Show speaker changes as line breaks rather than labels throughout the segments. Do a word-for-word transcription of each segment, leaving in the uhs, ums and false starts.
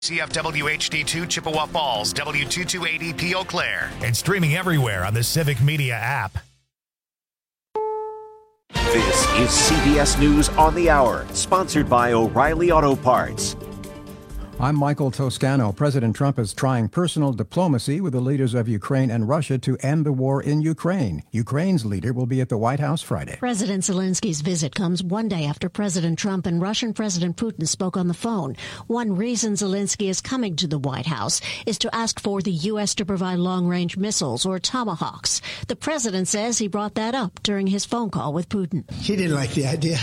C F W H D two Chippewa Falls, W two two eight E P Eau Claire.
And streaming everywhere on the Civic Media app.
This is C B S News on the Hour, sponsored by O'Reilly Auto Parts.
I'm Michael Toscano. President Trump is trying personal diplomacy with the leaders of Ukraine and Russia to end the war in Ukraine. Ukraine's leader will be at the White House Friday.
President Zelensky's visit comes one day after President Trump and Russian President Putin spoke on the phone. One reason Zelensky is coming to the White House is to ask for the U S to provide long-range missiles or Tomahawks. The president says he brought that up during his phone call with Putin.
He didn't like the idea.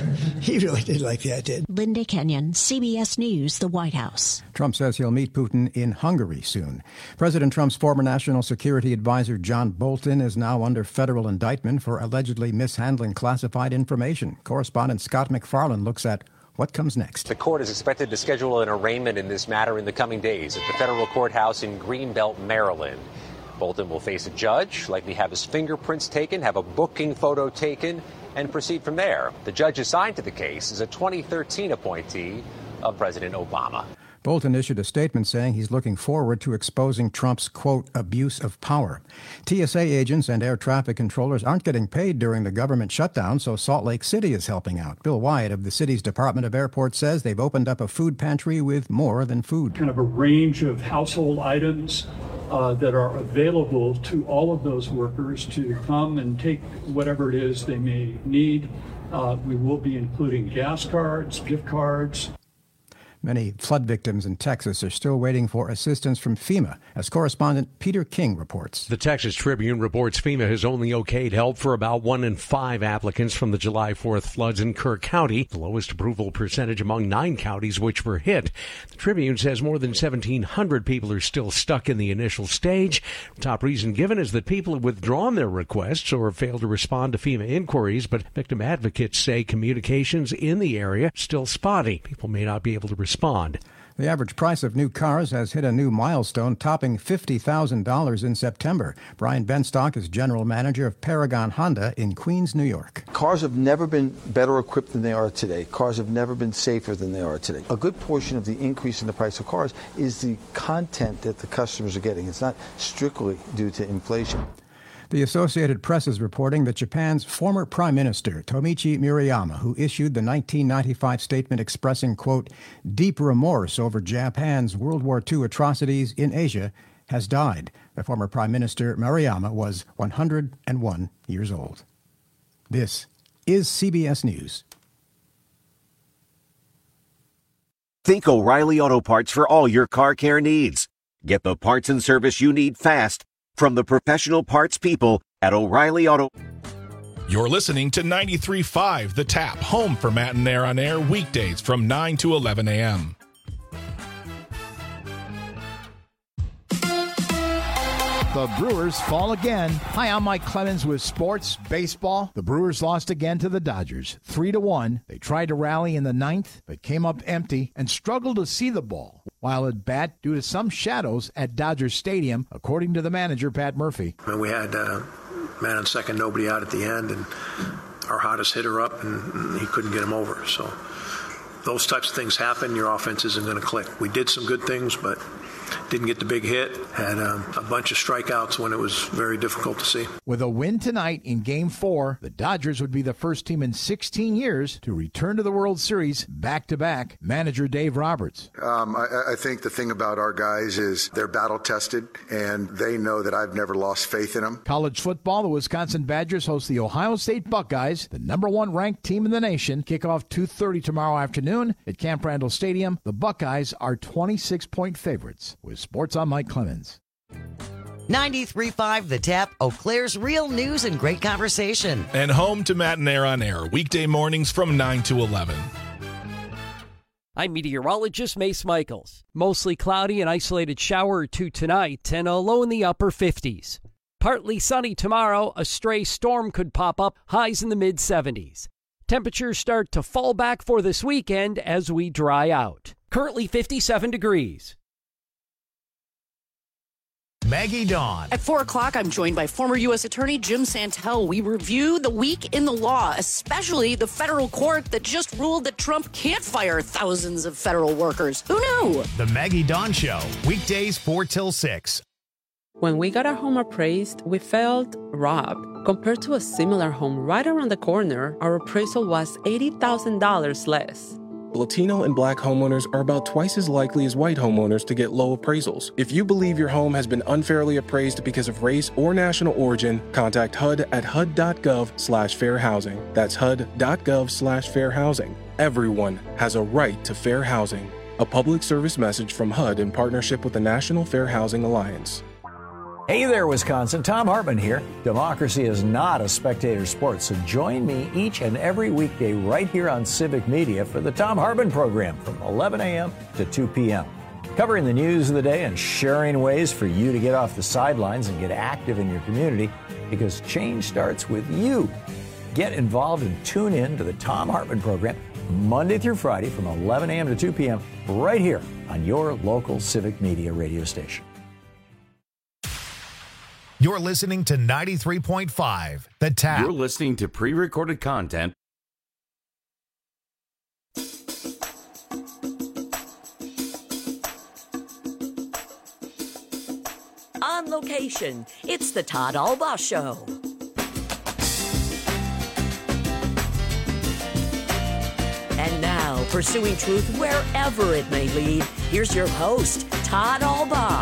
He really didn't like the idea.
Linda Kenyon, C B S News, the White House.
Trump says he'll meet Putin in Hungary soon. President Trump's former national security advisor John Bolton is now under federal indictment for allegedly mishandling classified information. Correspondent Scott McFarland looks at what comes next.
The court is expected to schedule an arraignment in this matter in the coming days at the federal courthouse in Greenbelt, Maryland. Bolton will face a judge, likely have his fingerprints taken, have a booking photo taken, and proceed from there. The judge assigned to the case is a twenty thirteen appointee of President Obama.
Bolton issued a statement saying he's looking forward to exposing Trump's, quote, abuse of power. T S A agents and air traffic controllers aren't getting paid during the government shutdown, so Salt Lake City is helping out. Bill Wyatt of the city's Department of Airports says they've opened up a food pantry with more than food.
Kind of a range of household items uh, that are available to all of those workers to come and take whatever it is they may need. Uh, we will be including gas cards, gift cards.
Many flood victims in Texas are still waiting for assistance from FEMA, as correspondent Peter King reports.
The Texas Tribune reports FEMA has only okayed help for about one in five applicants from the July fourth floods in Kerr County, the lowest approval percentage among nine counties which were hit. The Tribune says more than seventeen hundred people are still stuck in the initial stage. The top reason given is that people have withdrawn their requests or failed to respond to FEMA inquiries, but victim advocates say communications in the area still spotty. People may not be able to respond. Respond.
The average price of new cars has hit a new milestone, topping fifty thousand dollars in September. Brian Benstock is general manager of Paragon Honda in Queens, New York.
Cars have never been better equipped than they are today. Cars have never been safer than they are today. A good portion of the increase in the price of cars is the content that the customers are getting. It's not strictly due to inflation.
The Associated Press is reporting that Japan's former Prime Minister, Tomichi Murayama, who issued the nineteen ninety-five statement expressing, quote, deep remorse over Japan's World War Two atrocities in Asia, has died. The former Prime Minister, Murayama, was one hundred one years old. This is C B S News.
Think O'Reilly Auto Parts for all your car care needs. Get the parts and service you need fast from the professional parts people at O'Reilly Auto.
You're listening to ninety-three point five The Tap, home for Matt and Air on Air weekdays from nine to eleven a.m.
The Brewers fall again. Hi, I'm Mike Clemens with Sports Baseball. The Brewers lost again to the Dodgers, three to one. They tried to rally in the ninth, but came up empty and struggled to see the ball while at bat due to some shadows at Dodger Stadium, according to the manager, Pat Murphy.
And we had uh, man on second, nobody out at the end, and our hottest hitter up, and he couldn't get him over. So those types of things happen. Your offense isn't going to click. We did some good things, but didn't get the big hit. Had um, a bunch of strikeouts when it was very difficult to see.
With a win tonight in Game four, the Dodgers would be the first team in sixteen years to return to the World Series back-to-back. Manager Dave Roberts.
Um, I, I think the thing about our guys is they're battle-tested, and they know that I've never lost faith in them.
College football, the Wisconsin Badgers host the Ohio State Buckeyes, the number one ranked team in the nation. Kickoff two thirty tomorrow afternoon at Camp Randall Stadium. The Buckeyes are twenty-six point favorites. With Sports, I'm Mike Clemens.
ninety-three point five The Tap, Eau Claire's real news and great conversation.
And home to Matt and Air on Air, weekday mornings from nine to eleven.
I'm meteorologist Mace Michaels. Mostly cloudy, an isolated shower or two tonight, and a low in the upper fifties. Partly sunny tomorrow, a stray storm could pop up, highs in the mid seventies. Temperatures start to fall back for this weekend as we dry out. Currently fifty-seven degrees.
Maggie Dawn.
At four o'clock, I'm joined by former U S Attorney Jim Santel. We review the week in the law, especially the federal court that just ruled that Trump can't fire thousands of federal workers. Who knew?
The Maggie Dawn Show, weekdays four till six.
When we got our home appraised, we felt robbed. Compared to a similar home right around the corner, our appraisal was eighty thousand dollars less.
Latino and Black homeowners are about twice as likely as white homeowners to get low appraisals. If you believe your home has been unfairly appraised because of race or national origin, contact H U D at H U D dot gov slash fair housing. That's H U D dot gov slash fair housing. Everyone has a right to fair housing. A public service message from H U D in partnership with the National Fair Housing Alliance.
Hey there, Wisconsin. Tom Hartman here. Democracy is not a spectator sport, so join me each and every weekday right here on Civic Media for the Tom Hartman program from eleven a.m. to two p.m. Covering the news of the day and sharing ways for you to get off the sidelines and get active in your community, because change starts with you. Get involved and tune in to the Tom Hartman program Monday through Friday from eleven a.m. to two p.m. right here on your local Civic Media radio station.
You're listening to ninety-three point five, The Tap.
You're listening to pre-recorded content.
On location, it's the Todd Albaugh Show. And now, pursuing truth wherever it may lead, here's your host, Todd Albaugh.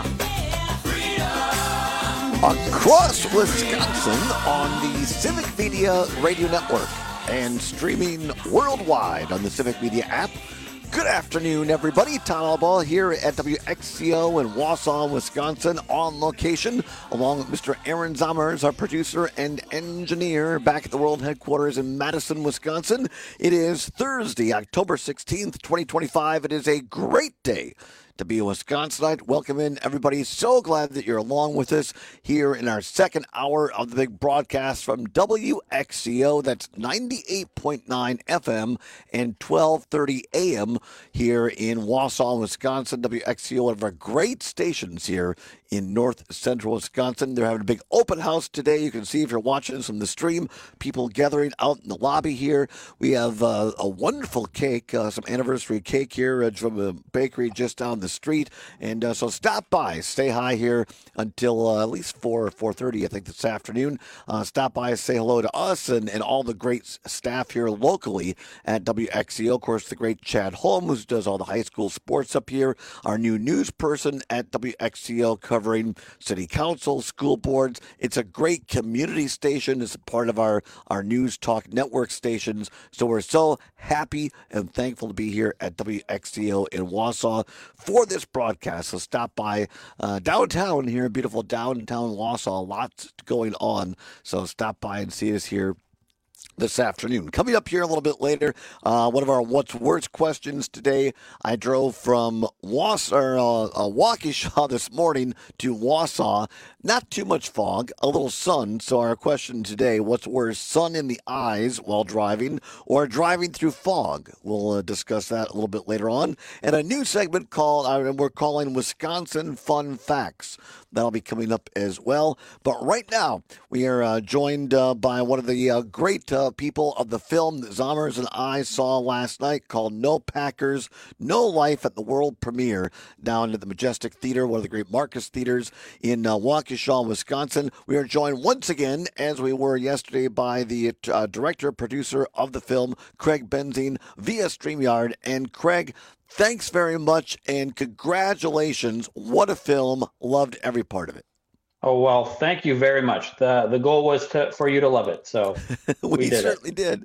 Across Wisconsin on the Civic Media Radio Network and streaming worldwide on the Civic Media app. Good afternoon, everybody. Todd Albaugh here at W X C O in Wausau, Wisconsin, on location, along with Mister Aaron Zommers, our producer and engineer, back at the world headquarters in Madison, Wisconsin. It is Thursday, October sixteenth, twenty twenty-five. It is a great day to be a Wisconsinite. Welcome in, everybody. So glad that you're along with us here in our second hour of the big broadcast from W X C O. That's ninety-eight point nine F M and twelve thirty A M here in Wausau, Wisconsin. W X C O, one of our great stations here in north central Wisconsin. They're having a big open house today. You can see if you're watching this from the stream, people gathering out in the lobby here. We have uh, a wonderful cake, uh, some anniversary cake here uh, from a bakery just down the street. And uh, so stop by, stay high here until uh, at least four, four thirty, I think, this afternoon. Uh, stop by, say hello to us and, and all the great staff here locally at W X C O. Of course, the great Chad Holmes, who does all the high school sports up here, our new news person at W X C O, covering city council, school boards. It's a great community station. It's a part of our, our News Talk Network stations. So we're so happy and thankful to be here at W X C O in Wausau for this broadcast. So stop by uh, downtown here in beautiful downtown Wausau. Lots going on. So stop by and see us here this afternoon. Coming up here a little bit later, uh, one of our What's Worse questions today. I drove from Was- or, uh, uh, Waukesha this morning to Wausau. Not too much fog, a little sun. So our question today, what's worse, sun in the eyes while driving or driving through fog? We'll uh, discuss that a little bit later on. And a new segment called, uh, we're calling Wisconsin Fun Facts. That'll be coming up as well. But right now, we are uh, joined uh, by one of the uh, great uh, people of the film that Zommers and I saw last night called No Packers, No Life at the world premiere down at the Majestic Theater, one of the great Marcus Theaters in uh, Waukesha, Wisconsin. We are joined once again, as we were yesterday, by the uh, director, producer of the film, Craig Benzine, via StreamYard. And Craig, thanks very much and congratulations. What a film. Loved every part of it.
Oh, well, thank you very much. The the goal was to for you to love it. So we,
we
did
certainly
it.
did.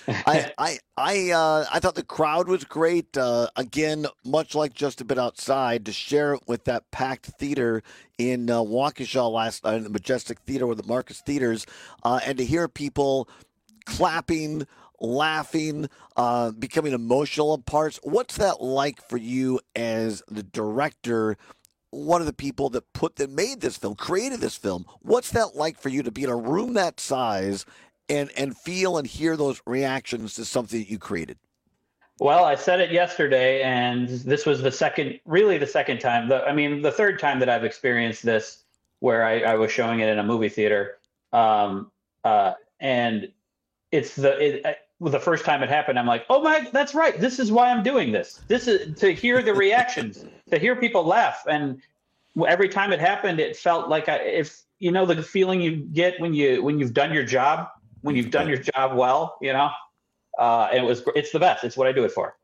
I I I uh, I thought the crowd was great. Uh, again, much like Just a Bit Outside, to share it with that packed theater in uh, Waukesha last night in the Majestic Theater with the Marcus Theaters, uh, and to hear people clapping, laughing, uh, becoming emotional in parts. What's that like for you as the director, one of the people that put that made this film, created this film? What's that like for you to be in a room that size and and feel and hear those reactions to something that you created?
Well, I said it yesterday, and this was the second, really the second time. The, I mean, the third time that I've experienced this where I, I was showing it in a movie theater. Um, uh, and it's the it, I, well, the first time it happened, I'm like, oh my, that's right. This is why I'm doing this. This is to hear the reactions, to hear people laugh. And every time it happened, it felt like I, if you know the feeling you get when you when you've done your job, when you've done your job well, you know. Uh, and it was it's the best. It's what I do it for.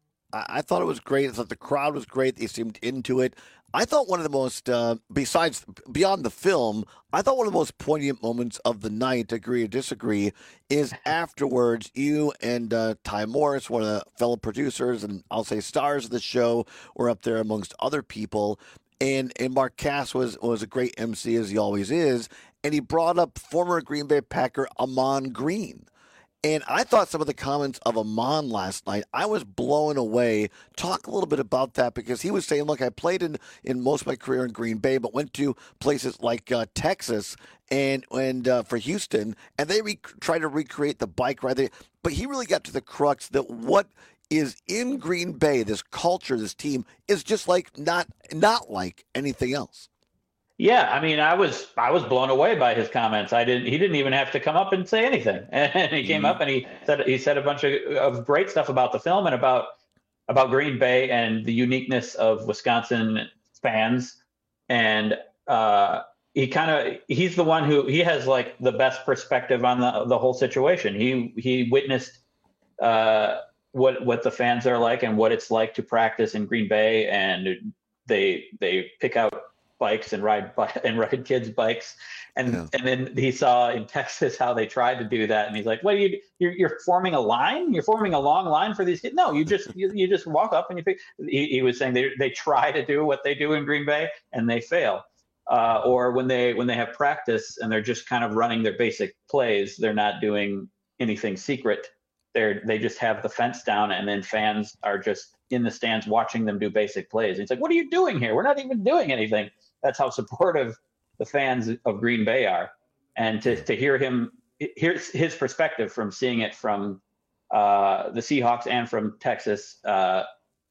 I thought it was great. I thought the crowd was great. They seemed into it. I thought one of the most, uh, besides, beyond the film, I thought one of the most poignant moments of the night, agree or disagree, is afterwards, you and uh, Ty Morris, one of the fellow producers, and I'll say stars of the show, were up there amongst other people. And, and Mark Cass was, was a great M C, as he always is, and he brought up former Green Bay Packer Ahman Green. And I thought some of the comments of Ahman last night, I was blown away. Talk a little bit about that, because he was saying, look, I played in, in most of my career in Green Bay, but went to places like uh, Texas and and uh, for Houston, and they re- try to recreate the bike ride. There. But he really got to the crux that what is in Green Bay, this culture, this team, is just like not not like anything else.
Yeah, I mean, I was I was blown away by his comments. I didn't. He didn't even have to come up and say anything, and he came mm-hmm. up and he said he said a bunch of, of great stuff about the film and about about Green Bay and the uniqueness of Wisconsin fans. And uh, he kind of he's the one who he has like the best perspective on the the whole situation. He he witnessed uh, what what the fans are like and what it's like to practice in Green Bay, and they they pick out bikes and ride and ride kids' bikes, and yeah. and then he saw in Texas how they tried to do that, and he's like, "What are you? You're, you're forming a line? You're forming a long line for these kids? No, you just you, you just walk up and you pick." He, he was saying they they try to do what they do in Green Bay and they fail, uh, or when they when they have practice and they're just kind of running their basic plays, they're not doing anything secret. They're they just have the fence down, and then fans are just in the stands watching them do basic plays. And it's like, what are you doing here? We're not even doing anything. That's how supportive the fans of Green Bay are. And to, to hear him, here's his perspective from seeing it from uh, the Seahawks and from Texas. Uh,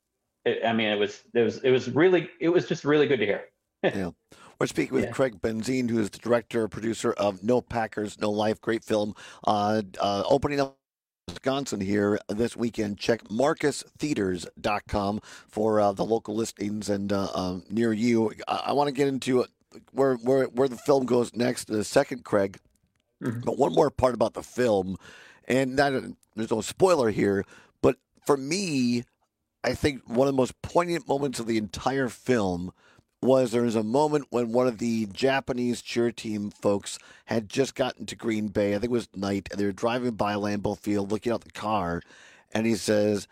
it, I mean, it was, it was, it was really, it was just really good to hear.
Yeah. We're speaking with yeah. Craig Benzine, who is the director, producer of No Packers, No Life. Great film. Uh, uh, opening up Wisconsin here this weekend. Check marcus theaters dot com for uh, the local listings and uh, uh, near you. I, I want to get into where where where the film goes next in a second, Craig. Mm-hmm. But one more part about the film, and that, there's no spoiler here, but for me, I think one of the most poignant moments of the entire film was there was a moment when one of the Japanese cheer team folks had just gotten to Green Bay. I think it was night, and they were driving by Lambeau Field, looking out the car, and he says,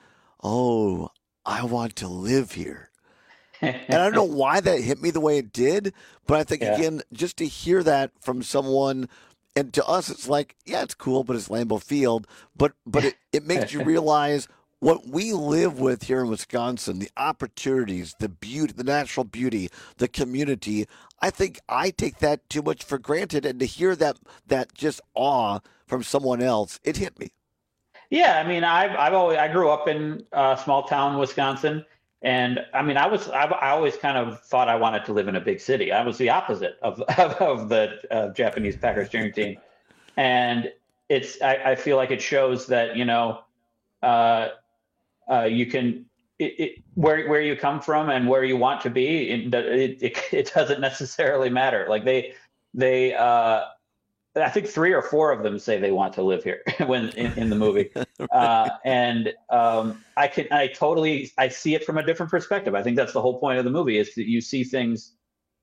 "Oh, I want to live here." And I don't know why that hit me the way it did, but I think, yeah. again, just to hear that from someone, and to us, it's like, yeah, it's cool, but it's Lambeau Field, but but it, it makes you realize what we live with here in Wisconsin, the opportunities, the beauty, the natural beauty, the community. I think I take that too much for granted, and to hear that that just awe from someone else, it hit me.
Yeah, I mean, I've I've always I grew up in a small town, Wisconsin, and I mean, I was I've, I always kind of thought I wanted to live in a big city. I was the opposite of of, of the uh, Japanese Packers cheering team, and it's I, I feel like it shows that you know. Uh, Uh, you can it, it, where where you come from and where you want to be. It it, it, it doesn't necessarily matter. Like they they uh, I think three or four of them say they want to live here when in, in the movie, uh, and um, I can I totally I see it from a different perspective. I think that's the whole point of the movie is that you see things.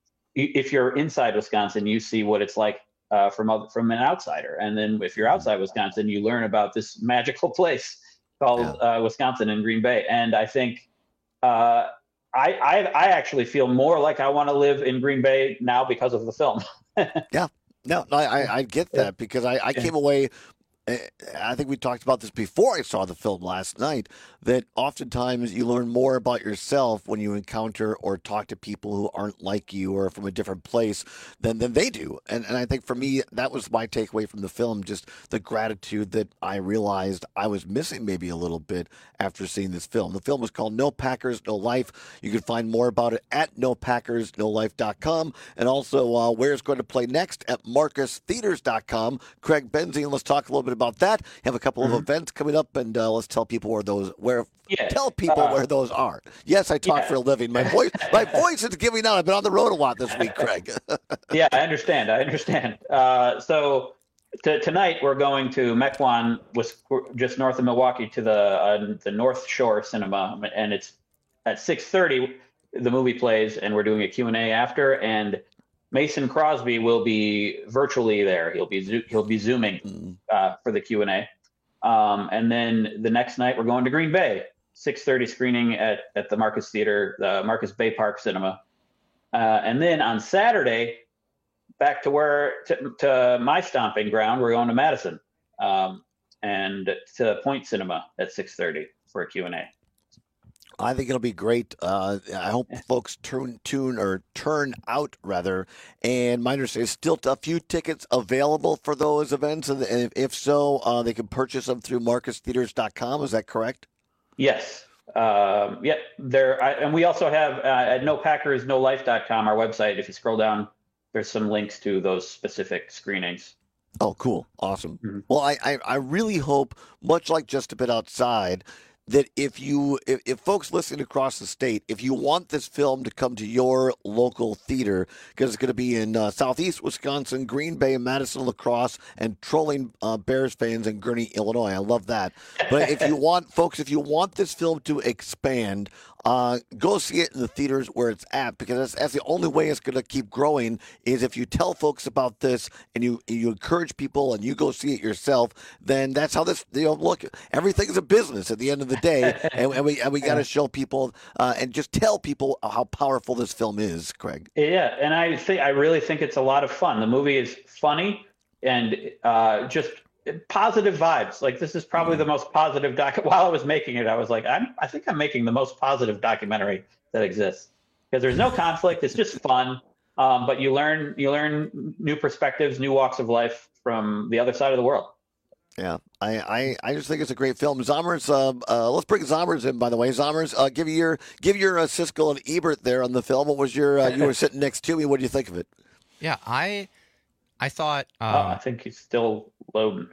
If you're inside Wisconsin, you see what it's like uh, from from an outsider, and then if you're outside Wisconsin, you learn about this magical place called yeah. uh, Wisconsin and Green Bay. And I think uh, I, I I actually feel more like I want to live in Green Bay now because of the film.
yeah, no, no I, I get that because I, I came away I think we talked about this before I saw the film last night, that oftentimes you learn more about yourself when you encounter or talk to people who aren't like you or from a different place than, than they do. And, and I think for me, that was my takeaway from the film, just the gratitude that I realized I was missing maybe a little bit after seeing this film. The film was called No Packers, No Life. You can find more about it at no packers no life dot com, and also uh, where it's going to play next at marcus theaters dot com. Craig Benzien, let's talk a little bit about that. Have a couple mm-hmm. of events coming up, and uh, let's tell people where those where yeah. tell people uh, where those are. Yes, I talk yeah. for a living. My voice my voice is giving out. I've been on the road a lot this week, Craig.
Yeah, I understand. I understand. Uh, so t- tonight we're going to Mequon, just north of Milwaukee, to the uh, the North Shore Cinema, and it's at six thirty. The movie plays, and we're doing a Q and A after. And Mason Crosby will be virtually there. He'll be zo- he'll be zooming uh, for the Q and A. Um, and then the next night we're going to Green Bay, six thirty screening at, at the Marcus Theater, the Marcus Bay Park Cinema. Uh, and then on Saturday, back to where to, to my stomping ground, we're going to Madison um, and to Point Cinema at six thirty for a Q and A.
I think it'll be great. Uh, I hope folks turn tune or turn out rather. And my understanding is still a few tickets available for those events, and if so, uh, they can purchase them through marcus theaters dot com. Is that correct?
Yes. Um, yeah. There, I, and we also have uh, at no packers no life dot com, our website. If you scroll down, there's some links to those specific screenings.
Oh, cool! Awesome. Mm-hmm. Well, I, I I really hope, much like Just a Bit Outside, that if you, if, if folks listening across the state, if you want this film to come to your local theater, because it's going to be in uh, Southeast Wisconsin, Green Bay, Madison, La Crosse, and trolling uh, Bears fans in Gurnee, Illinois. I love that. But if you want, folks, if you want this film to expand, uh, go see it in the theaters where it's at, because that's, that's the only way it's going to keep growing, is if you tell folks about this and you you encourage people and you go see it yourself. Then that's how this, you know, look, everything's a business at the end of the day, and, and we and we got to show people uh, and just tell people how powerful this film is, Craig.
Yeah, and I think I really think it's a lot of fun. The movie is funny and uh, just positive vibes. Like, this is probably mm. the most positive doc. While I was making it, I was like, I'm, I think I'm making the most positive documentary that exists, because there's no conflict. It's just fun, um, but you learn you learn new perspectives, new walks of life from the other side of the world.
Yeah, I, I, I just think it's a great film. Zommers, uh, uh, let's bring Zommers in, by the way. Zommers, uh, give your give your uh, Siskel and Ebert there on the film. What was your, uh, you were sitting next to me. What do you think of it?
Yeah, I I thought. Um,
oh, I think he's still loading.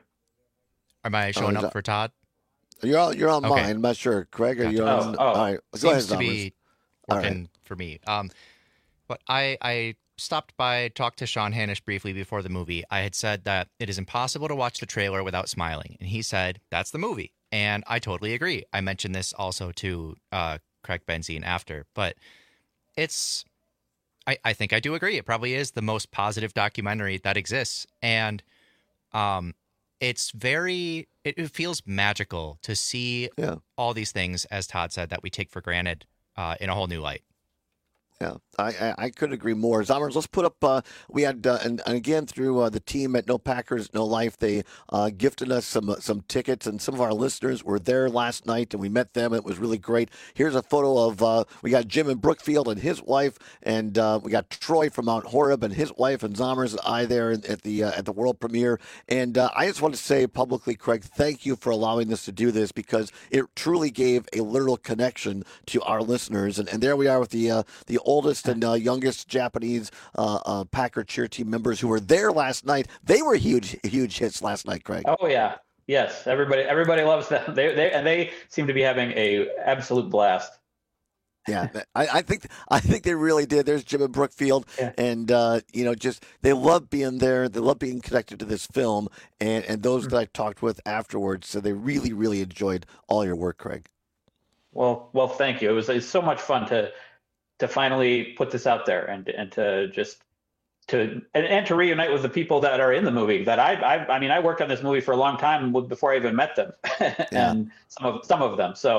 Am I showing
oh,
up for Todd?
You're on, you're on
okay.
mine. I'm not sure. Craig, are
gotcha.
you on?
Oh, oh.
All right. Go
Seems
ahead,
to
Zommers.
be working
right.
for me. Um, but I, I stopped by, talked to Sean Hanish briefly before the movie. I had said that it is impossible to watch the trailer without smiling. And he said, that's the movie. And I totally agree. I mentioned this also to uh, Craig Benzien after. But it's, I, I think I do agree. It probably is the most positive documentary that exists. And um, it's very, it, it feels magical to see
yeah.
all these things, as Todd said, that we take for granted uh, in a whole new light.
Yeah, I, I, I couldn't agree more. Zommers, let's put up, uh, we had, uh, and, and again, through uh, the team at No Packers, No Life, they uh, gifted us some uh, some tickets, and some of our listeners were there last night, and we met them. It was really great. Here's a photo of, uh, we got Jim in Brookfield and his wife, and uh, we got Troy from Mount Horeb and his wife, and Zommers and I there at the uh, at the world premiere. And uh, I just want to say publicly, Craig, thank you for allowing us to do this, because it truly gave a literal connection to our listeners. And, and there we are with the uh, the oldest and uh, youngest Japanese uh, uh, Packer cheer team members who were there last night. They were huge, huge hits last night, Craig.
Oh yeah, yes. Everybody, everybody loves them. They, they, and they seem to be having a absolute blast.
Yeah, I, I think I think they really did. There's Jim in Brookfield, yeah. and uh, you know, just they love being there. They love being connected to this film, and and those mm-hmm. that I talked with afterwards, so they really, really enjoyed all your work, Craig.
Well, well, thank you. It was it's so much fun to. to finally put this out there and and to just to and, and to reunite with the people that are in the movie that I I I mean I worked on this movie for a long time before I even met them and yeah. some of some of them. So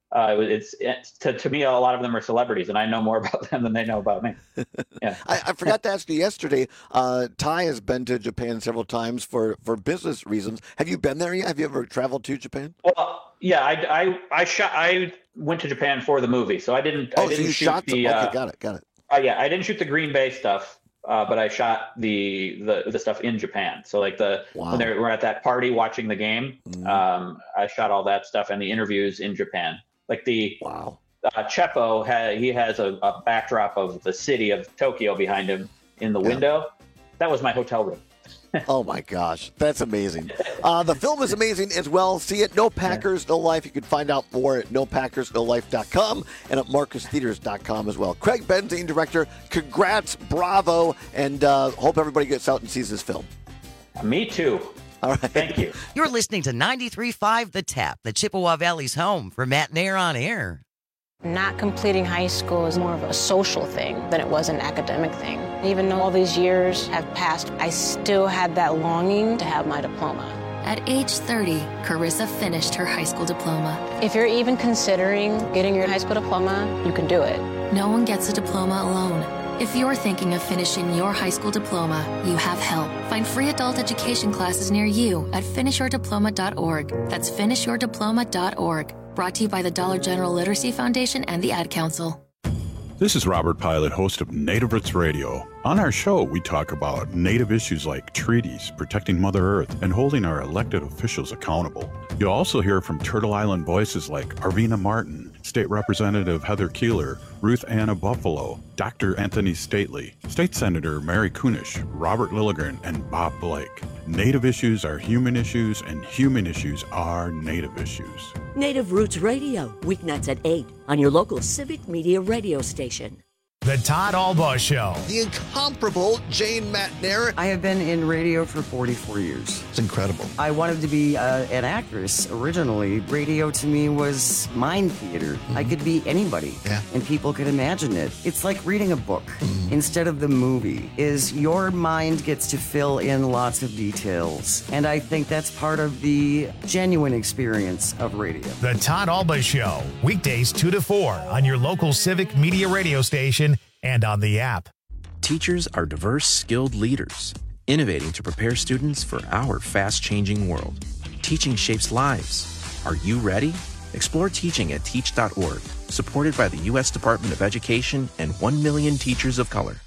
Uh, it's, it's to, to me, a lot of them are celebrities, and I know more about them than they know about me. Yeah.
I, I forgot to ask you yesterday. Uh, Ty has been to Japan several times for, for business reasons. Have you been there yet? Have you ever traveled to Japan?
Well, yeah, I, I, I shot. I went to Japan for the movie, so I didn't.
Oh,
I didn't
so you
shoot
shot
the.
some?
Uh,
okay, got it, got it.
Uh, yeah, I didn't shoot the Green Bay stuff, uh, but I shot the, the the stuff in Japan. So like the
Wow.
when they were at that party watching the game,
Mhm.
um, I shot all that stuff and the interviews in Japan. Like the
wow,
uh, Chepo ha- he has a, a backdrop of the city of Tokyo behind him in the
Yeah.
window. That was my hotel room.
Oh my gosh, that's amazing. Uh, the film is amazing as well. See it, No Packers, No Life. You can find out more at no packers no life dot com and at marcus theaters dot com as well. Craig Benzine, director, congrats, bravo, and uh, hope everybody gets out and sees this film.
Me too.
All right.
Thank you.
You're listening to ninety-three point five The Tap, the Chippewa Valley's home for Matt Nair on air.
Not completing high school is more of a social thing than it was an academic thing. Even though all these years have passed, I still had that longing to have my diploma.
At age thirty, Carissa finished her high school diploma.
If you're even considering getting your high school diploma, you can do it.
No one gets a diploma alone. If you're thinking of finishing your high school diploma, you have help. Find free adult education classes near you at finish your diploma dot org. That's finish your diploma dot org. Brought to you by the Dollar General Literacy Foundation and the Ad Council.
This is Robert Pilot, host of Native Roots Radio. On our show, we talk about Native issues like treaties, protecting Mother Earth, and holding our elected officials accountable. You'll also hear from Turtle Island voices like Arvina Martin, State Representative Heather Keeler, Ruth Anna Buffalo, Doctor Anthony Stately, State Senator Mary Kunish, Robert Lilligren, and Bob Blake. Native issues are human issues, and human issues are Native issues.
Native Roots Radio, weeknights at eight on your local Civic Media radio station.
The Todd Albaugh Show.
The incomparable Jane McNair.
I have been in radio for forty-four years.
It's incredible.
I wanted to be uh, an actress originally. Radio to me was mind theater. Mm-hmm. I could be anybody,
yeah.
and people could imagine it. It's like reading a book mm-hmm. instead of the movie. Is your mind gets to fill in lots of details, and I think that's part of the genuine experience of radio.
The Todd Albaugh Show, weekdays two to four on your local Civic Media radio station and on the app.
Teachers are diverse, skilled leaders, innovating to prepare students for our fast-changing world. Teaching shapes lives. Are you ready? Explore teaching at teach dot org, supported by the U S Department of Education and one million teachers of color.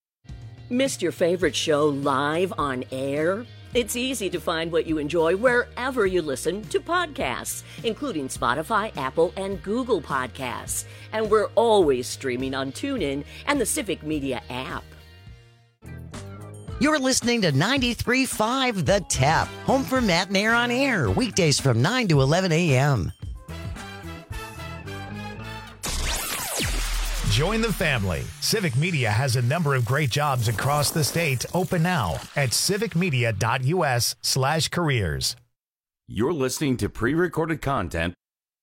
Missed your favorite show live on air? It's easy to find what you enjoy wherever you listen to podcasts, including Spotify, Apple, and Google Podcasts. And we're always streaming on TuneIn and the Civic Media app.
You're listening to ninety-three point five The Tap, home for Matt Nair on air, weekdays from nine to eleven a.m.
Join the family. Civic Media has a number of great jobs across the state open now at civic media dot u s slash careers.
You're listening to pre-recorded content.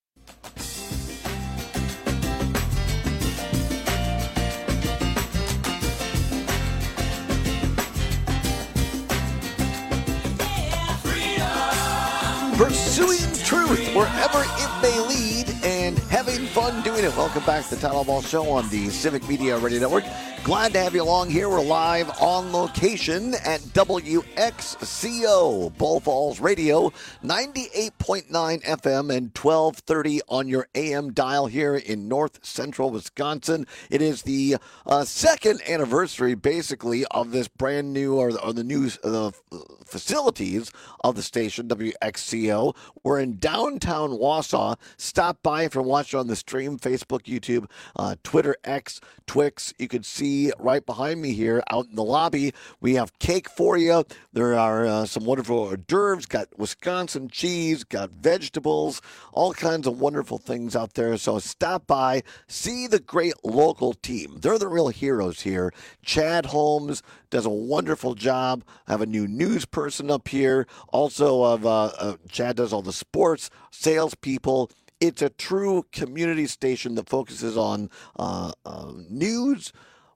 Pursuing truth wherever it may lead and having fun doing it. Welcome back to the Todd Albaugh Show on the Civic Media Radio Network. Glad to have you along here. We're live on location at W X C O, Bull Falls Radio, ninety-eight point nine F M and twelve thirty on your A M dial here in north central Wisconsin. It is the uh, second anniversary, basically, of this brand new, or, or the new uh, facilities of the station, W X C O. We're in downtown Wausau. Stop by if you're watching on the stream, Facebook, YouTube, uh, Twitter, X, Twix. You can see right behind me here out in the lobby, we have cake for you. There are uh, some wonderful hors d'oeuvres, got Wisconsin cheese, got vegetables, all kinds of wonderful things out there. So stop by, see the great local team. They're the real heroes here. Chad Holmes does a wonderful job. I have a new news person up here. Also, of uh, uh, Chad does all the sports, salespeople. It's a true community station that focuses on uh, uh, news,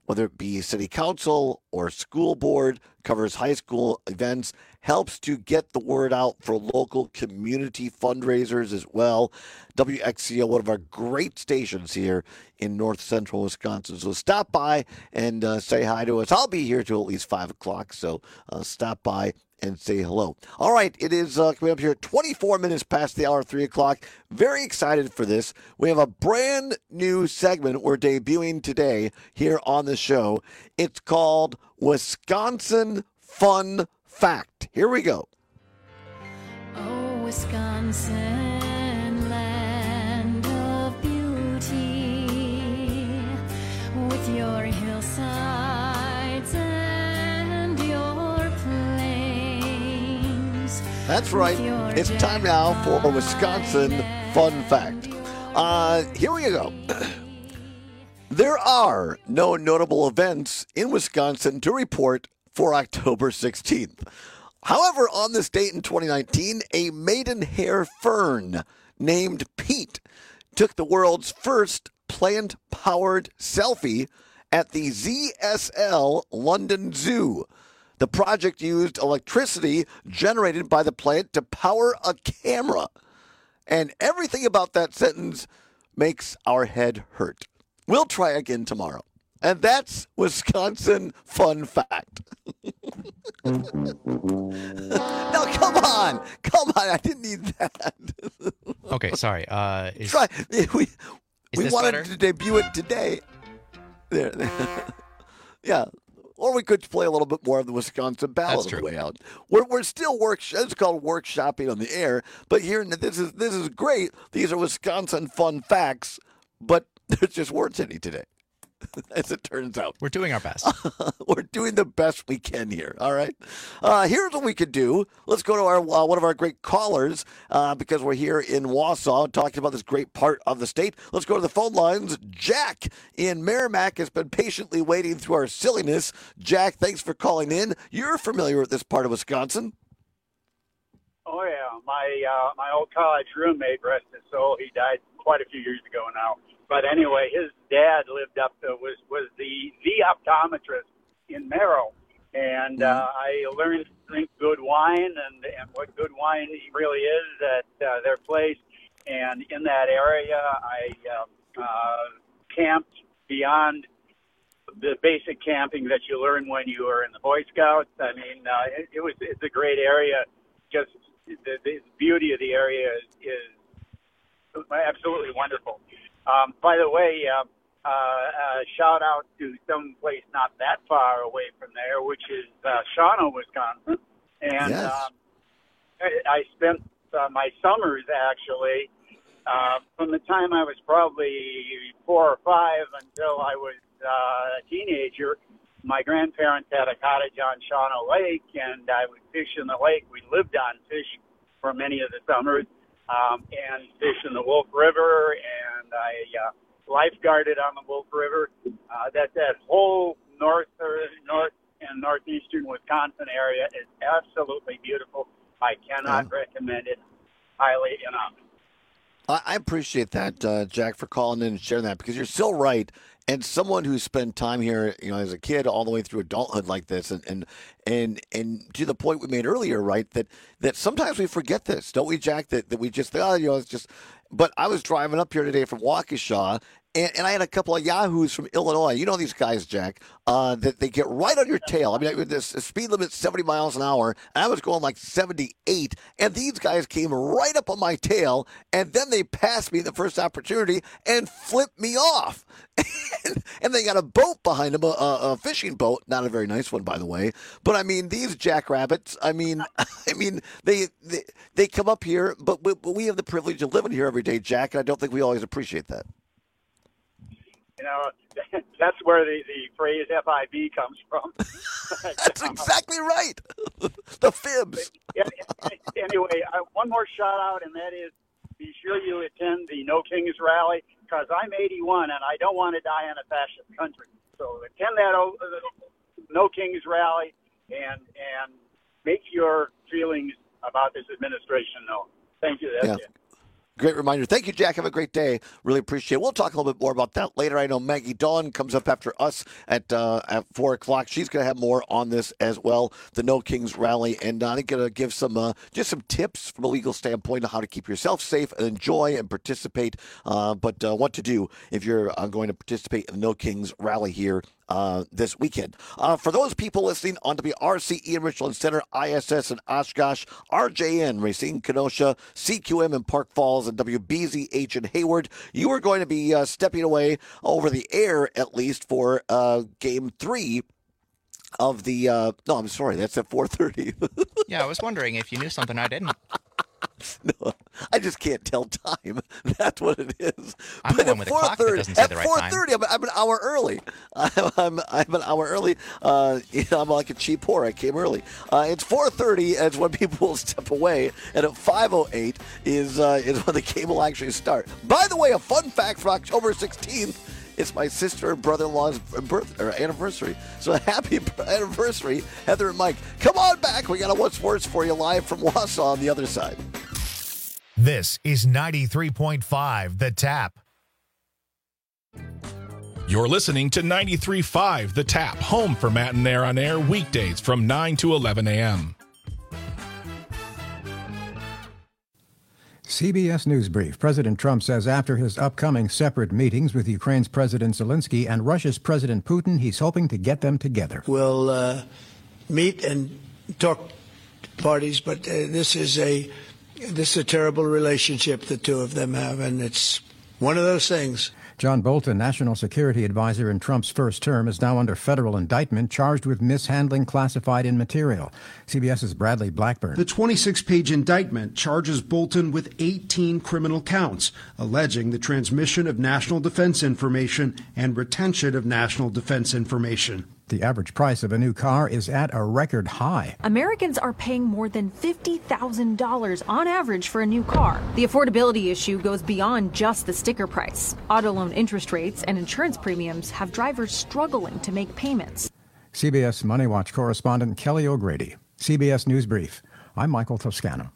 whether it be city council or school board, covers high school events, helps to get the word out for local community fundraisers as well. W X C O, one of our great stations here in north central Wisconsin. So stop by and uh, say hi to us. I'll be here till at least five o'clock, so uh, stop by and say hello. All right, it is uh, coming up here twenty-four minutes past the hour, three o'clock. Very excited for this. We have a brand new segment we're debuting today here on the show. It's called Wisconsin Fun Fact. Here we go.
Oh, Wisconsin, land of beauty, with your hillsides and your plains.
That's right. It's time now for a Wisconsin Fun Fact. Uh, here we go. There are no notable events in Wisconsin to report for October sixteenth. However, on this date in twenty nineteen, a maidenhair fern named Pete took the world's first plant-powered selfie at the Z S L London Zoo. The project used electricity generated by the plant to power a camera. And everything about that sentence makes our head hurt. We'll try again tomorrow. And that's Wisconsin Fun Fact. Now, come on. Come on. I didn't need that.
Okay, sorry. Uh, is,
Try. We,
is
we
this
wanted
better?
to debut it today. There. there. Yeah. Or we could play a little bit more of the Wisconsin ballad
That's
on the
true.
way out. We're, we're still work. It's called workshopping on the air. But here, this is this is great. These are Wisconsin fun facts. But there's just words in it today, as it turns out.
We're doing our best.
We're doing the best we can here. All right. Uh, here's what we could do. Let's go to our uh, one of our great callers uh, because we're here in Wausau talking about this great part of the state. Let's go to the phone lines. Jack in Merrimack has been patiently waiting through our silliness. Jack, thanks for calling in. You're familiar with this part of Wisconsin.
Oh yeah, my uh, my old college roommate, rest his soul, he died quite a few years ago now. But anyway, his dad lived up to, was was the the optometrist in Merrill, and uh, I learned to drink good wine and and what good wine really is at uh, their place. And in that area, I uh, uh, camped beyond the basic camping that you learn when you are in the Boy Scouts. I mean, uh, it, it was it's a great area. Just the, the beauty of the area is, is absolutely wonderful. Um, by the way, uh, uh, uh, shout out to some place not that far away from there, which is uh, Shawano, Wisconsin. And
Yes.
um, I, I spent uh, my summers, actually, uh, from the time I was probably four or five until I was uh, a teenager. My grandparents had a cottage on Shawano Lake, and I would fish in the lake. We lived on fish for many of the summers. Um, and fish in the Wolf River, and I uh, lifeguarded on the Wolf River. Uh, that that whole north or north and northeastern Wisconsin area is absolutely beautiful. I cannot recommend it highly enough.
I I appreciate that, uh, Jack, for calling in and sharing that because you're still right. And someone who spent time here, you know, as a kid all the way through adulthood like this, and and and, and to the point we made earlier, right, that that sometimes we forget this, don't we, Jack? That that we just think, oh, you know, it's just. But I was driving up here today from Waukesha, and, and I had a couple of yahoos from Illinois. You know these guys, Jack, uh, that they get right on your tail. I mean, this the speed limit's seventy miles an hour, and I was going like seventy-eight, and these guys came right up on my tail, and then they passed me the first opportunity and flipped me off. and, and they got a boat behind them, a, a fishing boat, not a very nice one, by the way. But I mean, these jackrabbits. I mean, I mean, they they, they come up here, but we, but we have the privilege of living here every day, Jack, and I don't think we always appreciate that.
You know, that's where the, the phrase F I B comes from.
That's exactly right. The fibs.
Anyway, uh, one more shout out, and that is be sure you attend the No Kings rally because I'm eighty-one and I don't want to die in a fascist country. So attend that uh, No Kings rally and and make your feelings about this administration known. Thank you. That's
Yeah.
it.
Great reminder. Thank you, Jack. Have a great day. Really appreciate it. We'll talk a little bit more about that later. I know Maggie Dawn comes up after us at uh, at four o'clock. She's going to have more on this as well, the No Kings Rally. And I'm going to give some uh, just some tips from a legal standpoint on how to keep yourself safe and enjoy and participate, uh, but uh, what to do if you're uh, going to participate in the No Kings Rally here Uh, this weekend. Uh, for those people listening on W R C E in Richland Center, I S S in Oshkosh, R J N, Racine, Kenosha, C Q M in Park Falls, and W B Z H in Hayward, you are going to be uh, stepping away over the air at least for uh, game three of the, uh, no, I'm sorry, that's at four thirty.
Yeah, I was wondering if you knew something I didn't.
No, I just can't tell time. That's what it is.
I'm
but
the one with a clock that doesn't say
at
the right
four
time.
thirty, I'm, I'm an hour early. I'm, I'm, I'm an hour early. Uh, you know, I'm like a cheap whore. I came early. Uh, it's four thirty. It's when people will step away, and at five oh eight is uh, is when the game will actually start. By the way, a fun fact for October sixteenth. It's my sister and brother-in-law's birth or anniversary. So happy anniversary, Heather and Mike. Come on back. We got a What's Worse for you live from Wausau on the other side.
This is ninety-three point five The Tap.
You're listening to ninety-three point five The Tap, home for Matt and Air on air weekdays from nine to eleven a.m.
C B S News Brief. President Trump says after his upcoming separate meetings with Ukraine's President Zelensky and Russia's President Putin, he's hoping to get them together.
We'll uh, meet and talk to parties, but uh, this is a this is a terrible relationship the two of them have, and it's one of those things.
John Bolton, national security advisor in Trump's first term, is now under federal indictment, charged with mishandling classified in material. CBS's Bradley Blackburn.
The twenty-six page indictment charges Bolton with eighteen criminal counts, alleging the transmission of national defense information and retention of national defense information.
The average price of a new car is at a record high.
Americans are paying more than fifty thousand dollars on average for a new car. The affordability issue goes beyond just the sticker price. Auto loan interest rates and insurance premiums have drivers struggling to make payments.
C B S Money Watch correspondent Kelly O'Grady. C B S News Brief. I'm Michael Toscano.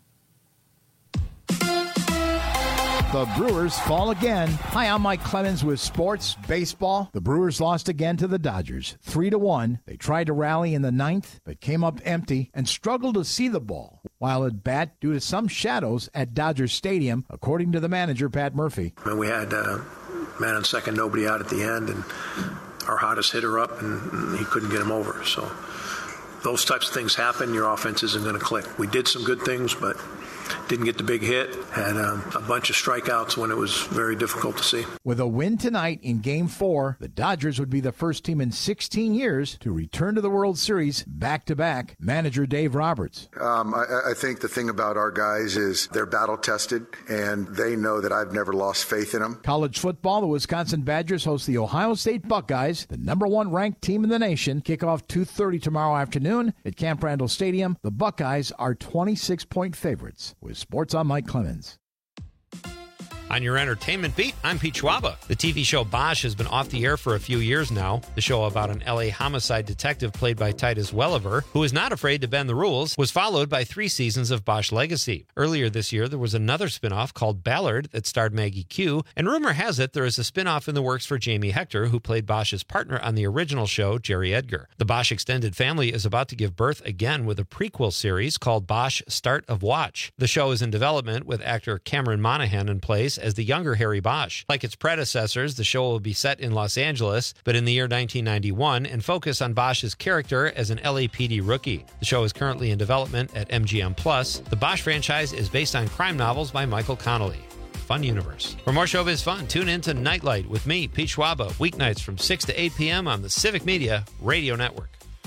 The Brewers fall again. Hi, I'm Mike Clemens with sports, baseball. The Brewers lost again to the Dodgers, three to one. They tried to rally in the ninth, but came up empty and struggled to see the ball while at bat due to some shadows at Dodger Stadium, according to the manager, Pat Murphy.
And we had uh, man on second, nobody out at the end, and our hottest hitter up, and, and he couldn't get him over. So those types of things happen. Your offense isn't going to click. We did some good things, but didn't get the big hit, had um, a bunch of strikeouts when it was very difficult to see.
With a win tonight in Game four, the Dodgers would be the first team in sixteen years to return to the World Series back-to-back. Manager Dave Roberts.
Um, I, I think the thing about our guys is they're battle-tested, and they know that I've never lost faith in them.
College football, the Wisconsin Badgers host the Ohio State Buckeyes, the number one ranked team in the nation. Kickoff two thirty tomorrow afternoon at Camp Randall Stadium. The Buckeyes are twenty-six point favorites. With sports, I'm Mike Clemens.
On your entertainment beat, I'm Pete Schwaba. The T V show Bosch has been off the air for a few years now. The show about an L A homicide detective played by Titus Welliver, who is not afraid to bend the rules, was followed by three seasons of Bosch Legacy. Earlier this year, there was another spinoff called Ballard that starred Maggie Q, and rumor has it there is a spinoff in the works for Jamie Hector, who played Bosch's partner on the original show, Jerry Edgar. The Bosch extended family is about to give birth again with a prequel series called Bosch Start of Watch. The show is in development with actor Cameron Monaghan in place as the younger Harry Bosch. Like its predecessors, the show will be set in Los Angeles, but in the year nineteen ninety-one, and focus on Bosch's character as an L A P D rookie. The show is currently in development at M G M Plus. The Bosch franchise is based on crime novels by Michael Connelly. Fun universe. For more showbiz fun, tune in to Nightlight with me, Pete Schwaba, weeknights from six to eight p.m. on the Civic Media Radio Network.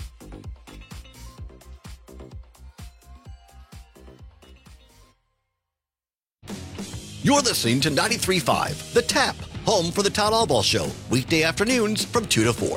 You're listening to ninety-three point five The Tap, home for the Town Allball Show, weekday afternoons from two to four.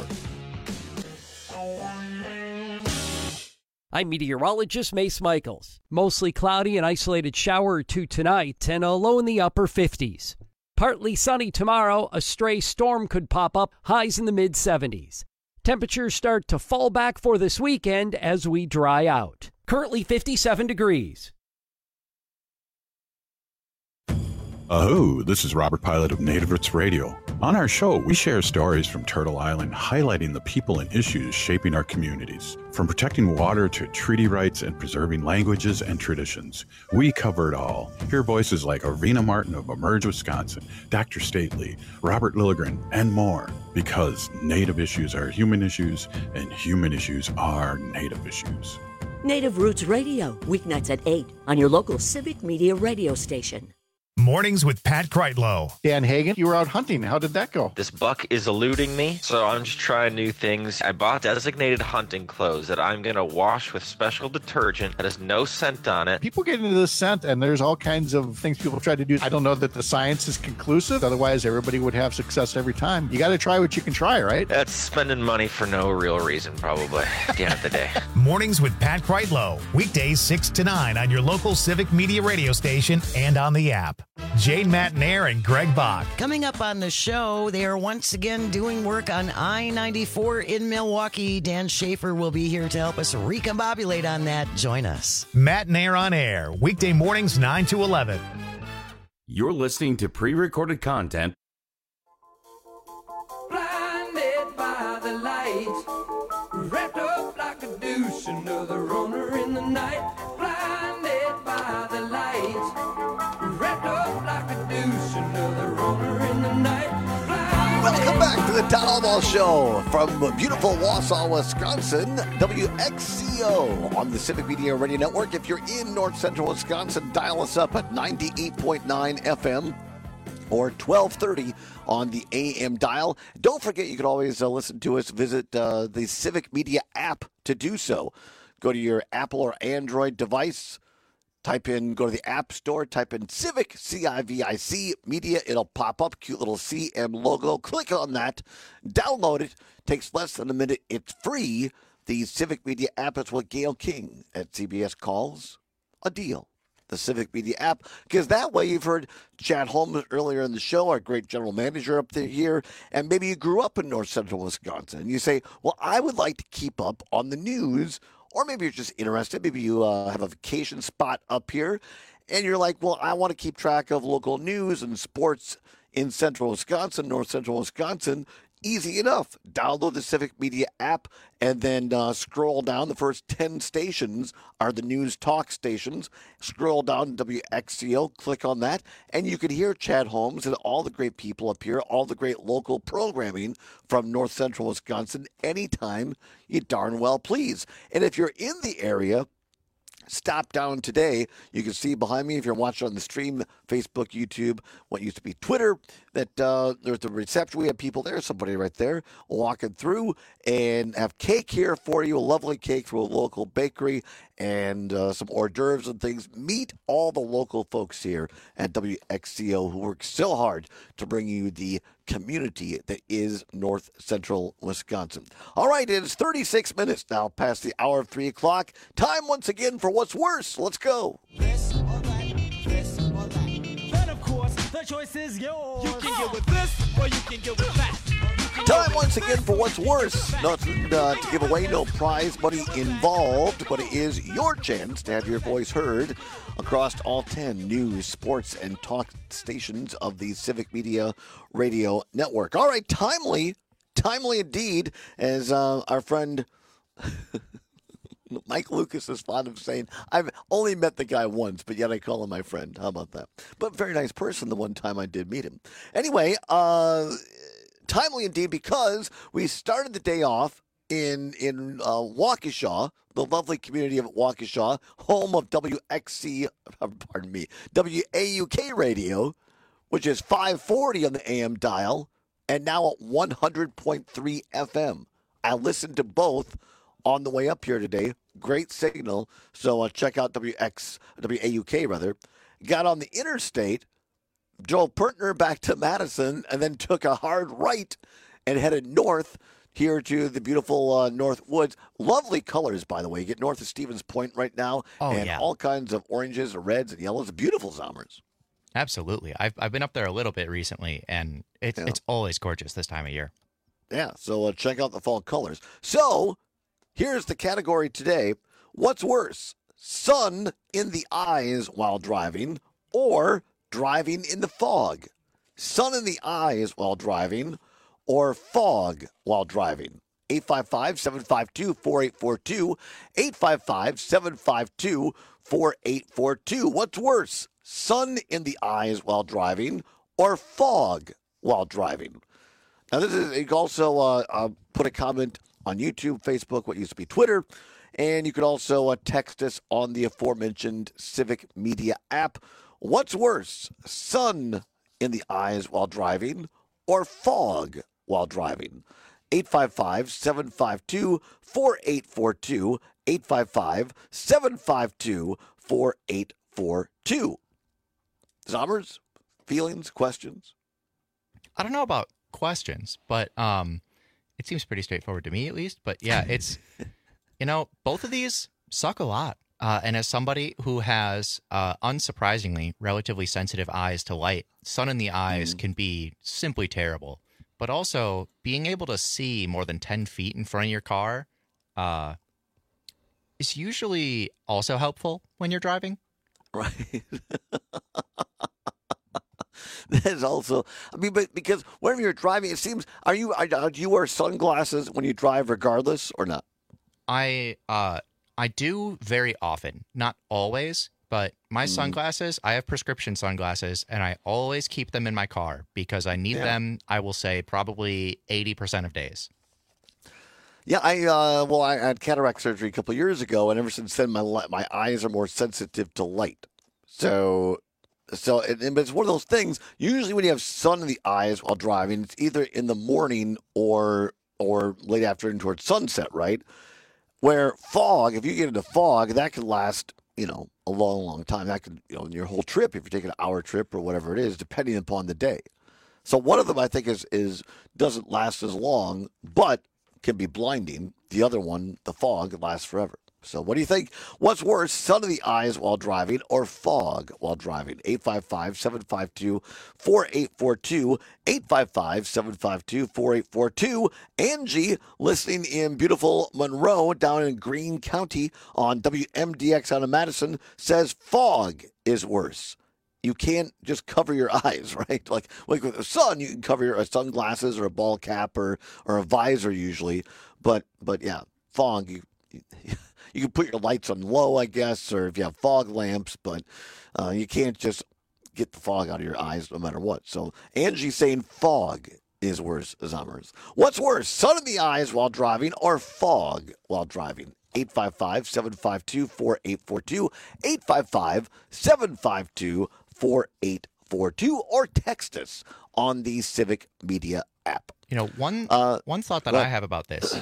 I'm meteorologist Mace Michaels. Mostly cloudy and isolated shower or two tonight, and a low in the upper fifties. Partly sunny tomorrow, a stray storm could pop up, highs in the mid seventies. Temperatures start to fall back for this weekend as we dry out. Currently fifty-seven degrees.
Aho, this is Robert Pilot of Native Roots Radio. On our show, we share stories from Turtle Island highlighting the people and issues shaping our communities. From protecting water to treaty rights and preserving languages and traditions, we cover it all. Hear voices like Arvina Martin of Emerge, Wisconsin, Doctor Stately, Robert Lilligren, and more. Because Native issues are human issues, and human issues are Native issues.
Native Roots Radio, weeknights at eight on your local Civic Media radio station.
Mornings with Pat Kreitlow.
Dan Hagen, you were out hunting. How did that go?
This buck is eluding me, so I'm just trying new things. I bought designated hunting clothes that I'm going to wash with special detergent that has no scent on it.
People get into this scent, and there's all kinds of things people try to do. I don't know that the science is conclusive. Otherwise, everybody would have success every time. You got to try what you can try, right?
That's spending money for no real reason, probably, at the end of the day.
Mornings with Pat Kreitlow. Weekdays six to nine on your local Civic Media radio station and on the app. Jane Matnair and Greg Bach.
Coming up on the show, they are once again doing work on I ninety-four in Milwaukee. Dan Schaefer will be here to help us recombobulate on that. Join us.
Matnair on air, weekday mornings nine to eleven.
You're listening to pre-recorded content.
Blinded by the light, wrapped up like a douche, another runner in the night. Blinded by the light, wrapped up like a douche, another runner in the night.
Welcome back to the Town Hall Show from beautiful Wausau, Wisconsin, W X C O on the Civic Media Radio Network. If you're in north central Wisconsin, dial us up at ninety-eight point nine F M or twelve thirty on the A M dial. Don't forget, you can always uh, listen to us. Visit uh, the Civic Media app to do so. Go to your Apple or Android device. Type in, go to the App Store, type in Civic, C I V I C, Media. It'll pop up, cute little C M logo. Click on that, download it. Takes less than a minute. It's free. The Civic Media app is what Gail King at C B S calls a deal. The Civic Media app, because that way you've heard Chad Holmes earlier in the show, our great general manager up there here, and maybe you grew up in north central Wisconsin, and you say, well, I would like to keep up on the news. Or maybe you're just interested. Maybe you uh, have a vacation spot up here, and you're like, well, I want to keep track of local news and sports in central Wisconsin, north central Wisconsin. Easy enough. Download the Civic Media app and then uh, scroll down. The first ten stations are the news talk stations. Scroll down to W X C O, click on that, and you can hear Chad Holmes and all the great people up here, all the great local programming from north central Wisconsin anytime you darn well please. And if you're in the area, stop down today. You can see behind me, if you're watching on the stream, Facebook, YouTube, what used to be Twitter, that uh, there's the reception. We have people there, somebody right there walking through, and have cake here for you, a lovely cake from a local bakery, and uh, some hors d'oeuvres and things. Meet all the local folks here at W X C O who work so hard to bring you the community that is north central Wisconsin. All right, it is thirty-six minutes now past the hour of three o'clock. Time once again for What's Worse. Let's go.
This or that, this or that. Then, of course, the choice is yours. You can get with this or you can get with that.
Time once again for What's Worse. Nothing uh, to give away, no prize money involved, but it is your chance to have your voice heard across all ten news, sports, and talk stations of the Civic Media Radio Network. All right, timely, timely indeed, as uh, our friend Mike Lucas is fond of saying, I've only met the guy once, but yet I call him my friend. How about that? But very nice person the one time I did meet him. Anyway, uh... timely indeed, because we started the day off in in uh, Waukesha, the lovely community of Waukesha, home of W X C, pardon me, W A U K Radio, which is five forty on the A M dial, and now at one hundred point three F M. I listened to both on the way up here today. Great signal. So uh, check out W X W A U K rather. Got on the interstate. Joel Pertner back to Madison, and then took a hard right and headed north here to the beautiful uh, North Woods. Lovely colors, by the way. You get north of Stevens Point right now,
oh,
and
yeah.
all kinds of oranges, reds, and yellows. Beautiful summers.
Absolutely. I've I've been up there a little bit recently, and it's
Yeah.
it's always gorgeous this time of year.
Yeah, so uh, check out the fall colors. So here's the category today. What's worse, sun in the eyes while driving, or driving in the fog? Sun in the eyes while driving or fog while driving? eight five five, seven five two, four eight four two, eight five five, seven five two, four eight four two. What's worse, sun in the eyes while driving or fog while driving? Now, this is, you can also uh, uh, put a comment on YouTube, Facebook, what used to be Twitter, and you could also uh, text us on the aforementioned Civic Media app. What's worse, sun in the eyes while driving or fog while driving? eight five five, seven five two, four eight four two, eight five five, seven five two, four eight four two. Zommers, feelings, questions?
I don't know about questions, but um, it seems pretty straightforward to me, at least. But yeah, it's, you know, both of these suck a lot. Uh, and as somebody who has, uh, unsurprisingly, relatively sensitive eyes to light, sun in the eyes mm. can be simply terrible. But also, being able to see more than ten feet in front of your car uh, is usually also helpful when you're driving.
Right. That is also, I mean, but because whenever you're driving, it seems, are you, are, do you wear sunglasses when you drive regardless or not?
I, uh, I do very often, not always. But my mm. sunglasses, I have prescription sunglasses, and I always keep them in my car because I need yeah. them, I will say, probably eighty percent of days.
Yeah, I uh, well, I had cataract surgery a couple of years ago, and ever since then, my my eyes are more sensitive to light. So, so it, it's one of those things. Usually, when you have sun in the eyes while driving, it's either in the morning or or late afternoon towards sunset, right? Where fog, if you get into fog, that could last, you know, a long, long time. That could, you know, your whole trip, if you take an hour trip or whatever it is, depending upon the day. So one of them, I think, is is doesn't last as long, but can be blinding. The other one, the fog, lasts forever. So what do you think? What's worse, sun in the eyes while driving or fog while driving? eight five five, seven five two, four eight four two, eight five five, seven five two, four eight four two. Angie, listening in beautiful Monroe down in Greene County on W M D X out of Madison, says fog is worse. You can't just cover your eyes, right? Like, like with the sun, you can cover your uh, sunglasses or a ball cap or, or a visor usually. But, but yeah, fog, you... you You can put your lights on low, I guess, or if you have fog lamps, but uh, you can't just get the fog out of your eyes no matter what. So Angie's saying fog is worse, Zommers. What's worse, sun in the eyes while driving or fog while driving? eight five five, seven five two, four eight four two, eight five five, seven five two, four eight four two, or text us on the Civic Media app.
You know, one uh, one thought that well, I have about this,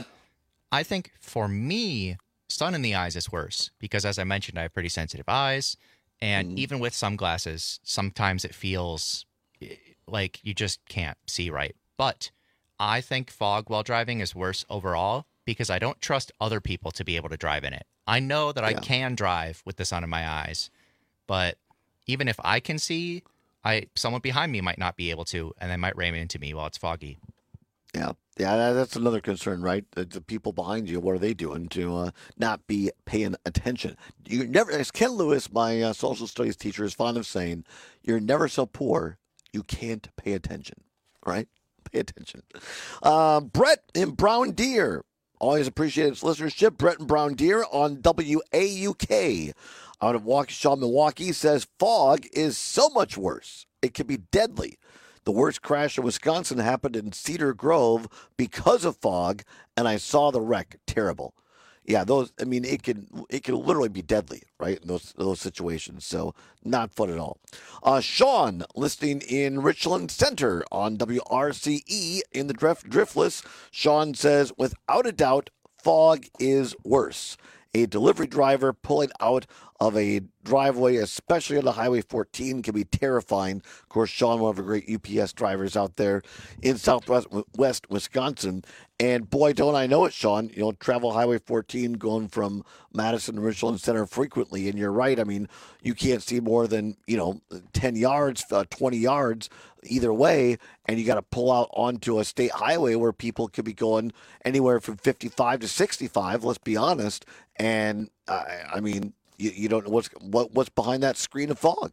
I think for me, sun in the eyes is worse because, as I mentioned, I have pretty sensitive eyes. And mm. even with sunglasses, sometimes it feels like you just can't see right. But I think fog while driving is worse overall because I don't trust other people to be able to drive in it. I know that yeah. I can drive with the sun in my eyes, but even if I can see, I someone behind me might not be able to, and they might ram into me while it's foggy.
Yeah, yeah, that's another concern, right? The, the people behind you, what are they doing to uh, not be paying attention? You never, as Ken Lewis, my uh, social studies teacher, is fond of saying, "You're never so poor you can't pay attention." Right? Pay attention. Uh, Brett in Brown Deer, always appreciate its listenership. Brett in Brown Deer on W A U K out of Waukesha, Milwaukee, says fog is so much worse. It can be deadly. The worst crash in Wisconsin happened in Cedar Grove because of fog, and I saw the wreck. Terrible. Yeah, those. I mean, it can it can literally be deadly, right? In those those situations. So not fun at all. Uh, Sean, listening in Richland Center on W R C E in the drift, Driftless. Sean says, without a doubt, fog is worse. A delivery driver pulling out of a driveway, especially on the Highway fourteen, can be terrifying. Of course, Sean, one of the great U P S drivers out there in southwest West Wisconsin. And boy, don't I know it, Sean. You know, travel Highway fourteen going from Madison to Richland Center frequently. And you're right. I mean, you can't see more than, you know, ten yards, uh, twenty yards either way. And you got to pull out onto a state highway where people could be going anywhere from fifty-five to sixty-five, let's be honest. And, uh, I mean, you, you don't know what's what, what's behind that screen of fog.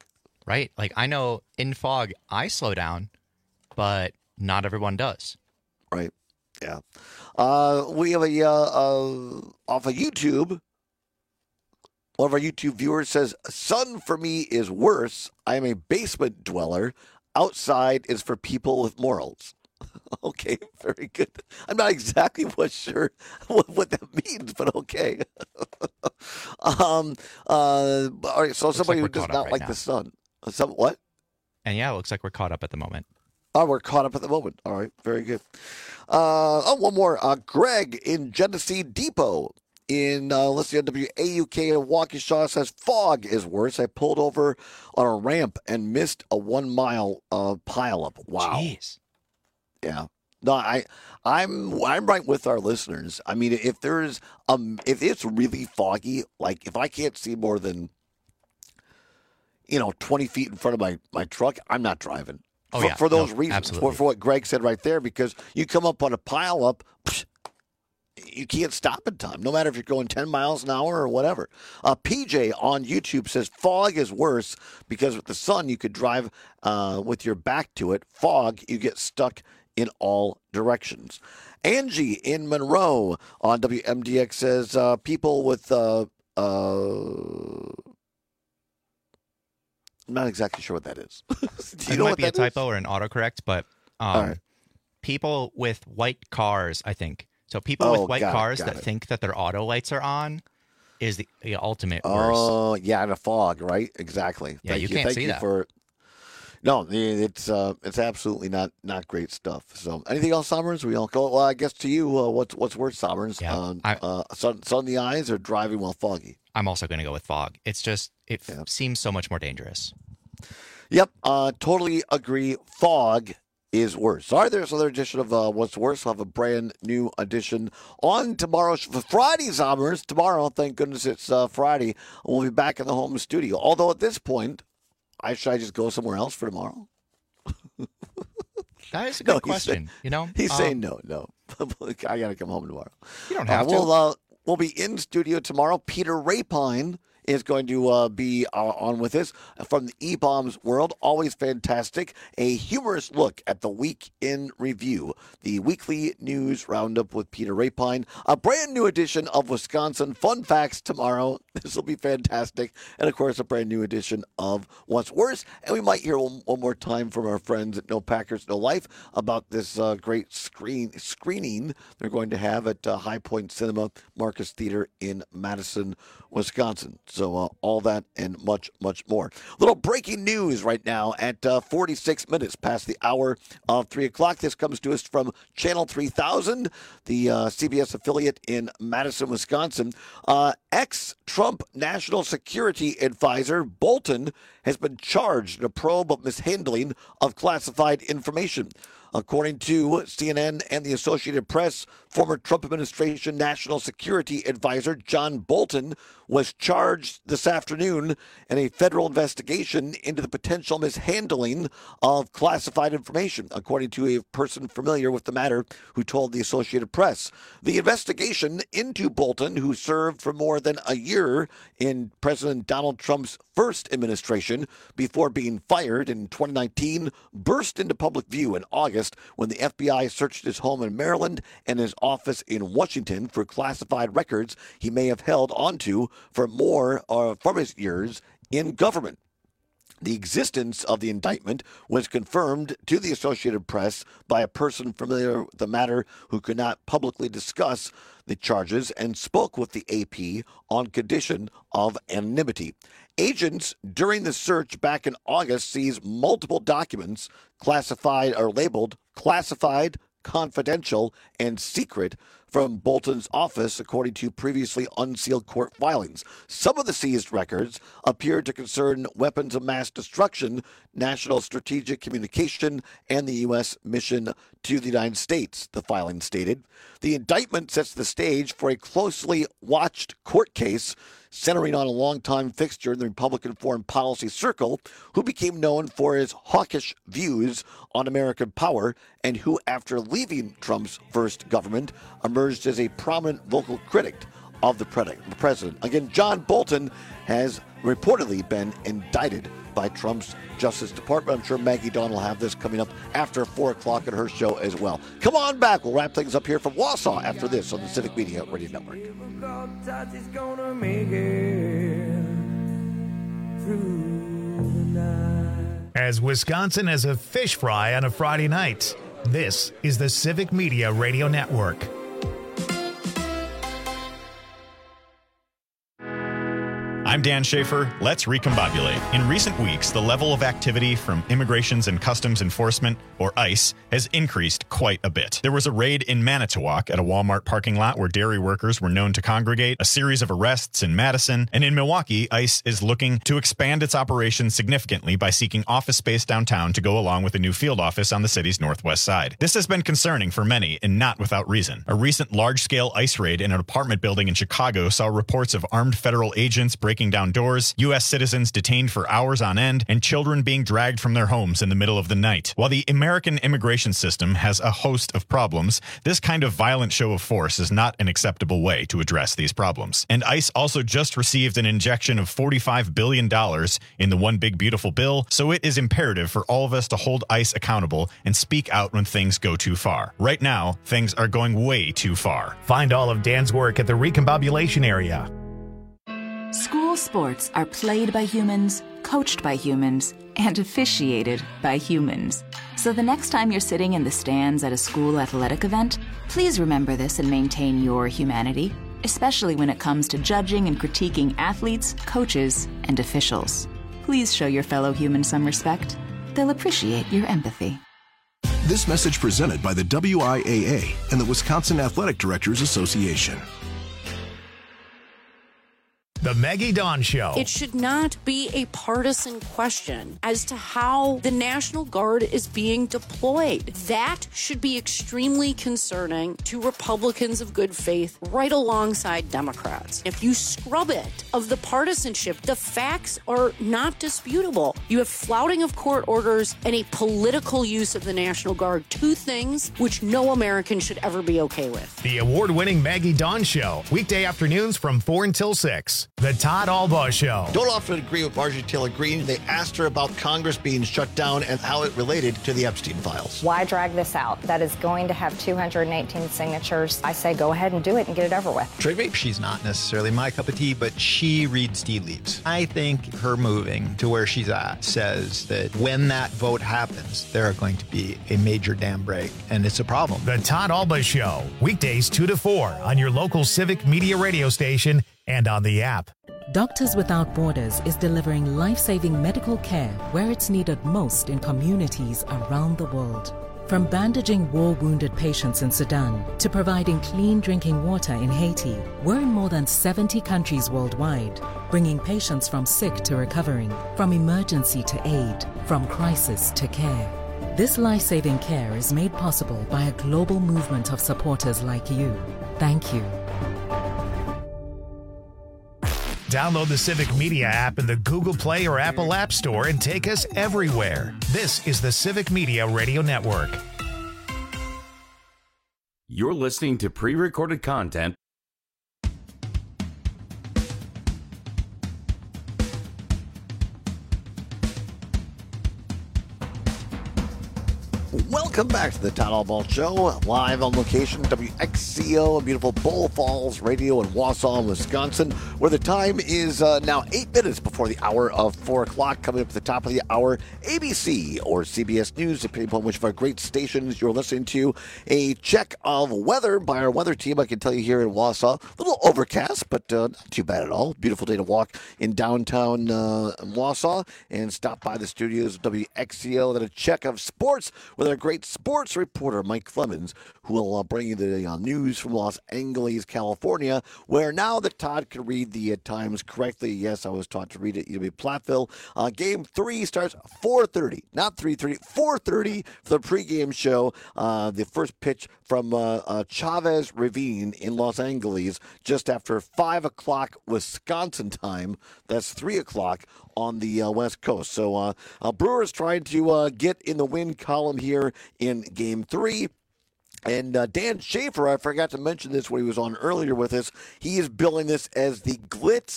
right? Like, I know in fog, I slow down, but not everyone does.
Right. Yeah. Uh, we have a, uh, uh, off of YouTube, one of our YouTube viewers says, sun for me is worse. I am a basement dweller. Outside is for people with morals. Okay, very good. I'm not exactly what sure what, what that means, but okay. um. Uh. All right. So
Looks
somebody
like
who
we're
does
caught
not
up right
like
now.
the sun. Some what?
And yeah, it looks like we're caught up at the moment.
Oh, we're caught up at the moment. All right, very good. Uh. Oh, one more. Uh. Greg in Genesee Depot in uh, let's see, on W A U K in Waukesha says fog is worse. I pulled over on a ramp and missed a one mile uh, pileup. Wow.
Jeez.
Yeah. No, I, I'm, I'm right with our listeners. I mean, if there's, um, if it's really foggy, like if I can't see more than, you know, twenty feet in front of my, my truck, I'm not driving.
Oh,
for,
yeah.
for those
No,
reasons,
absolutely.
for, for what Greg said right there, because you come up on a pile up, psh, you can't stop in time, no matter if you're going ten miles an hour or whatever. Uh, P J on YouTube says fog is worse because with the sun, you could drive uh, with your back to it. Fog, you get stuck in all directions. Angie in Monroe on W M D X says uh, people with uh, uh, I'm not exactly sure what that is. Do you
It
know
might
what
be a
that is?
typo or an autocorrect, but um,
All right.
people with white cars, I think. So people
Oh,
with white
got it,
cars
got
that
it.
think that their auto lights are on is the, the ultimate worst.
Oh, yeah, in a fog, right? Exactly.
Yeah,
Thank
you can't
Thank
see
you
that.
For, no, it's uh, it's absolutely not not great stuff. So, anything else, Somers? We all go. Well, I guess to you, uh, what's what's worse, Somers?
Yeah,
um,
I-
uh, sun, sun in the eyes or driving while foggy?
I'm also going to go with fog. It's just, it f- seems so much more dangerous.
Yep, uh, totally agree. Fog is worse. All right, there's another edition of uh, What's Worse. We'll have a brand new edition on tomorrow. For Friday, Zombers. Tomorrow, thank goodness it's uh, Friday. We'll be back in the home studio. Although at this point, I should I just go somewhere else for tomorrow?
That is a
No,
good
he's
question.
saying-
you know,
He's
Um,
saying no, no. I got to come home tomorrow.
You don't
Uh,
have to.
we'll, uh, we'll be in studio tomorrow. Peter Rapine is going to uh, be uh, on with us from the E-Bombs world. Always fantastic. A humorous look at the week in review. The weekly news roundup with Peter Rapine. A brand new edition of Wisconsin Fun Facts tomorrow. This will be fantastic. And, of course, a brand new edition of What's Worse. And we might hear one, one more time from our friends at No Packers, No Life about this uh, great screen screening they're going to have at uh, High Point Cinema, Marcus Theater in Madison, Wisconsin. So uh, all that and much, much more. Little breaking news right now at uh, forty-six minutes past the hour of three o'clock. This comes to us from Channel three thousand, the uh, C B S affiliate in Madison, Wisconsin. Uh, Ex-Trump National Security Advisor Bolton has been charged in a probe of mishandling of classified information. According to C N N and the Associated Press, former Trump administration National Security Advisor John Bolton was charged this afternoon in a federal investigation into the potential mishandling of classified information, according to a person familiar with the matter who told the Associated Press. The investigation into Bolton, who served for more than a year in President Donald Trump's first administration before being fired in twenty nineteen, burst into public view in August when the F B I searched his home in Maryland and his office in Washington for classified records he may have held onto for more uh, from his years in government. The existence of the indictment was confirmed to the Associated Press by a person familiar with the matter who could not publicly discuss the charges and spoke with the A P on condition of anonymity. Agents during the search back in August seized multiple documents classified or labeled classified, confidential, and secret from Bolton's office, according to previously unsealed court filings. Some of the seized records appeared to concern weapons of mass destruction, national strategic communication, and the U S mission to the United States, the filing stated. The indictment sets the stage for a closely watched court case centering on a longtime fixture in the Republican foreign policy circle who became known for his hawkish views on American power and who, after leaving Trump's first government, emerged as a prominent vocal critic of the president. Again, John Bolton has reportedly been indicted by Trump's Justice Department. I'm sure Maggie Dawn will have this coming up after four o'clock at her show as well. Come on back. We'll wrap things up here from Wausau after this on the Civic Media Radio Network.
As Wisconsin as a fish fry on a Friday night, this is the Civic Media Radio Network.
I'm Dan Schaefer. Let's recombobulate. In recent weeks, the level of activity from Immigrations and Customs Enforcement, or ICE, has increased quite a bit. There was a raid in Manitowoc at a Walmart parking lot where dairy workers were known to congregate, a series of arrests in Madison, and in Milwaukee, ICE is looking to expand its operations significantly by seeking office space downtown to go along with a new field office on the city's northwest side. This has been concerning for many, and not without reason. A recent large-scale ICE raid in an apartment building in Chicago saw reports of armed federal agents breaking down doors, U S citizens detained for hours on end, and children being dragged from their homes in the middle of the night. While the American immigration system has a host of problems, this kind of violent show of force is not an acceptable way to address these problems. And ICE also just received an injection of forty-five billion dollars in the One Big Beautiful Bill, so it is imperative for all of us to hold ICE accountable and speak out when things go too far. Right now, things are going way too far.
Find all of Dan's work at the Recombobulation Area.
School sports are played by humans, coached by humans, and officiated by humans. So the next time you're sitting in the stands at a school athletic event, please remember this and maintain your humanity, especially when it comes to judging and critiquing athletes, coaches, and officials. Please show your fellow humans some respect. They'll appreciate your empathy.
This message presented by the W I A A and the Wisconsin Athletic Directors Association.
The Maggie Dawn Show.
It should not be a partisan question as to how the National Guard is being deployed. That should be extremely concerning to Republicans of good faith right alongside Democrats. If you scrub it of the partisanship, the facts are not disputable. You have flouting of court orders and a political use of the National Guard, two things which no American should ever be okay with.
The award-winning Maggie Dawn Show, weekday afternoons from four until six. The Todd Albaugh Show.
Don't often agree with Marjorie Taylor Greene. They asked her about Congress being shut down and how it related to the Epstein files.
Why drag this out? That is going to have two hundred eighteen signatures. I say go ahead and do it and get it over with.
Trigby?
She's not necessarily my cup of tea, but she reads tea leaves. I think her moving to where she's at says that when that vote happens, there are going to be a major dam break, and it's a problem.
The Todd Albaugh Show, weekdays two to four on your local Civic Media radio station and on the app.
Doctors Without Borders is delivering life-saving medical care where it's needed most in communities around the world. From bandaging war-wounded patients in Sudan to providing clean drinking water in Haiti, we're in more than seventy countries worldwide, bringing patients from sick to recovering, from emergency to aid, from crisis to care. This life-saving care is made possible by a global movement of supporters like you. Thank you.
Download the Civic Media app in the Google Play or Apple App Store and take us everywhere. This is the Civic Media Radio Network.
You're listening to pre-recorded content.
Welcome back to the Todd Albaugh Show, live on location, W X C O, beautiful Bull Falls Radio in Wausau, Wisconsin, where the time is uh, now eight minutes before the hour of four o'clock. Coming up at the top of the hour, A B C or C B S News, depending upon which of our great stations you're listening to. A check of weather by our weather team. I can tell you here in Wausau, a little overcast, but uh, not too bad at all. Beautiful day to walk in downtown uh, Wausau and stop by the studios of W X C O. Then a check of sports with our great sports reporter, Mike Flemons, who will uh, bring you the uh, news from Los Angeles, California, where now that Todd can read the uh, times correctly. Yes, I was taught to read it. U W Platteville. Uh, game three starts four thirty, not three thirty, four thirty for the pregame show. Uh, the first pitch from uh, uh, Chavez Ravine in Los Angeles just after five o'clock Wisconsin time. That's three o'clock on the uh, West Coast. So uh, uh, Brewers trying to uh, get in the win column here in game three. And uh, Dan Schaefer, I forgot to mention this when he was on earlier with us, he is billing this as the Glitz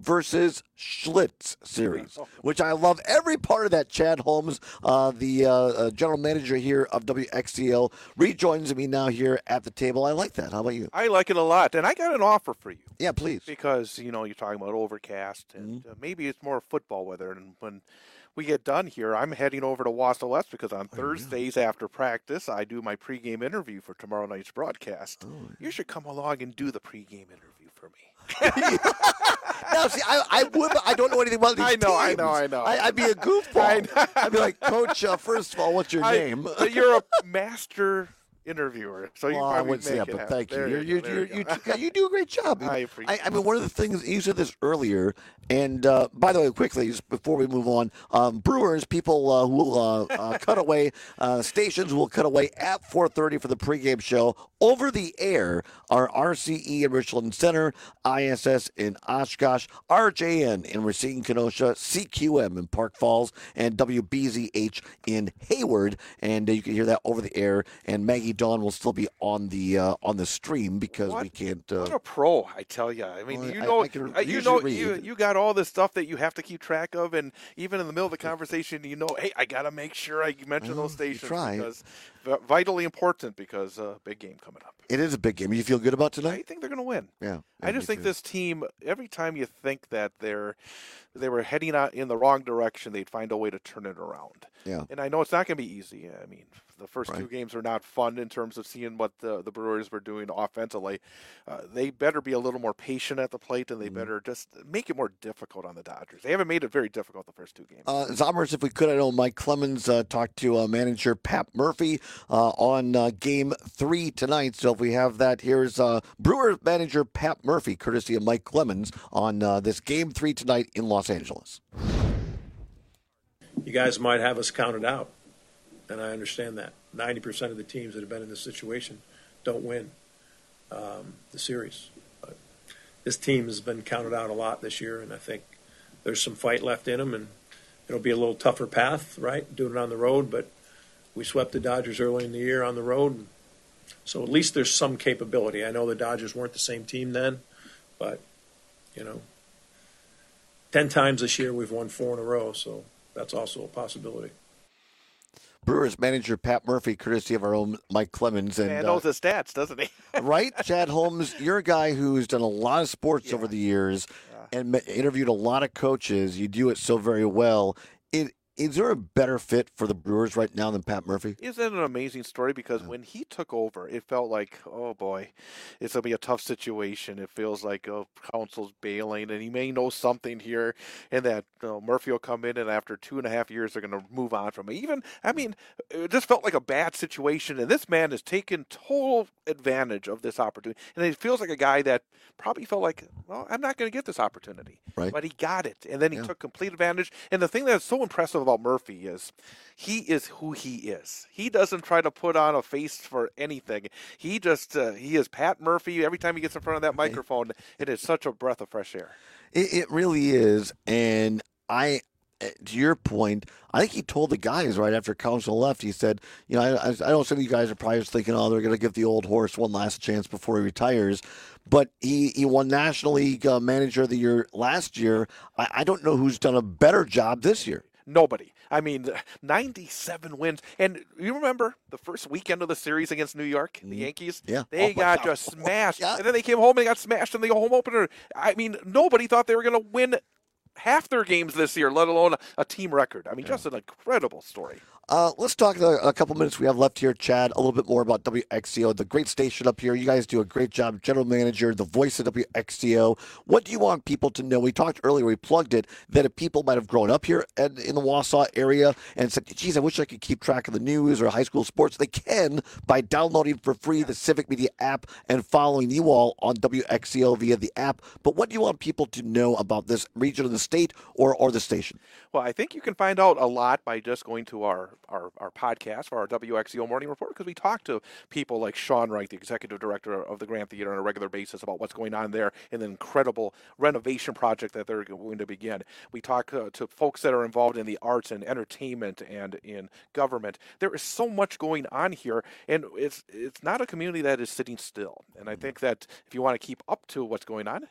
versus Schlitz series, which I love every part of that. Chad Holmes, uh, the uh, uh, general manager here of W X C O, rejoins me now here at the table. I like that. How about you?
I like it a lot, and I got an offer for you.
Yeah, please.
Because, you know, you're talking about overcast, and mm-hmm. uh, maybe it's more football weather, and when we get done here, I'm heading over to Wausau West because on oh, Thursdays yeah. after practice, I do my pregame interview for tomorrow night's broadcast. Oh, yeah. You should come along and do the pregame interview for me.
Now, see, I, I would, I don't know anything about these
I know,
teams.
I know, I know.
I, I'd be a goofball. I'd be like, Coach, uh, first of all, what's your
I,
name?
But you're a master interviewer, so you
well,
probably
I wouldn't say that, but
happen.
thank you.
There
You're,
you,
you're,
go,
you're,
you,
you, you do a great job.
I appreciate
I, I mean, one of the things, you said this earlier, and uh, by the way, quickly, just before we move on, um, Brewers, people uh, who will uh, uh, cut away, uh, stations will cut away at four thirty for the pregame show. Over the air are R C E in Richland Center, I S S in Oshkosh, R J N in Racine Kenosha, C Q M in Park Falls, and W B Z H in Hayward. And uh, you can hear that over the air. And Maggie Dawn will still be on the uh, on the stream because
what,
we can't. Uh,
what a pro, I tell you. I mean,
well,
you know,
I, I can
you know, you, you got all this stuff that you have to keep track of, and even in the middle of the conversation, you know, hey, I got to make sure I mention well, those stations because vitally important because uh, big game coming up.
It is a big game. You feel good about tonight?
I think they're going to win.
Yeah.
I just think too. This team, every time you think that they're they were heading out in the wrong direction, they'd find a way to turn it around.
Yeah.
And I know it's not going to be easy. I mean, the first
right.
two games are not fun in terms of seeing what the, the Brewers were doing offensively. Uh, they better be a little more patient at the plate, and they mm-hmm. better just make it more difficult on the Dodgers. They haven't made it very difficult the first two games.
Uh, Zombers, if we could, I know Mike Clemens uh, talked to uh, manager Pat Murphy uh, on uh, game three tonight. So if we have that, here's uh, Brewers manager Pat Murphy, courtesy of Mike Clemens, on uh, this game three tonight in Los Angeles.
You guys might have us counted out, and I understand that. ninety percent of the teams that have been in this situation don't win um, the series. But this team has been counted out a lot this year, and I think there's some fight left in them, and it'll be a little tougher path, right, doing it on the road, but we swept the Dodgers early in the year on the road, so at least there's some capability. I know the Dodgers weren't the same team then, but, you know, ten times this year we've won four in a row, so that's also a possibility.
Brewers manager Pat Murphy, courtesy of our own Mike Clemens. And
Man knows uh, the stats, doesn't he?
Right? Chad Holmes, you're a guy who's done a lot of sports yeah. over the years yeah. and interviewed a lot of coaches. You do it so very well. It, Is there a better fit for the Brewers right now than Pat Murphy?
Isn't it an amazing story? Because yeah. when he took over, it felt like, oh boy, it's going to be a tough situation. It feels like oh, Council's bailing, and he may know something here, and that you know, Murphy will come in, and after two and a half years, they're going to move on from it. Even, I mean, it just felt like a bad situation, and this man has taken total advantage of this opportunity. And it feels like a guy that probably felt like, well, I'm not going to get this opportunity.
Right.
But he got it, and then he
yeah.
took complete advantage. And the thing that's so impressive about Murphy is he is who he is. He doesn't try to put on a face for anything. He just uh, he is Pat Murphy. Every time he gets in front of that microphone, it is such a breath of fresh air.
It, it really is. And I, to your point, I think he told the guys right after Council left, he said, you know, I, I know some of you guys are probably just thinking, oh, they're going to give the old horse one last chance before he retires. But he, he won National League uh, Manager of the Year last year. I, I don't know who's done a better job this year.
Nobody. I mean, ninety-seven wins. And you remember the first weekend of the series against New York, the Yankees?
Yeah.
They
oh
got
God.
just smashed.
Yeah.
And then they came home and got smashed in the home opener. I mean, nobody thought they were going to win half their games this year, let alone a, a team record. I mean, yeah. just an incredible story.
Uh, let's talk a, a couple minutes we have left here, Chad, a little bit more about W X C O, the great station up here. You guys do a great job. General manager, the voice of W X C O. What do you want people to know? We talked earlier, we plugged it, that if people might have grown up here at, in the Wausau area and said, geez, I wish I could keep track of the news or high school sports, they can by downloading for free the Civic Media app and following you all on W X C O via the app. But what do you want people to know about this region of the state or, or the station?
Well, I think you can find out a lot by just going to our, our, our podcast for our W X C O Morning Report, because we talk to people like Sean Wright, the executive director of the Grand Theater, on a regular basis about what's going on there and the incredible renovation project that they're going to begin. We talk uh, to folks that are involved in the arts and entertainment and in government. There is so much going on here, and it's it's not a community that is sitting still. And I think that if you want to keep up to what's going on,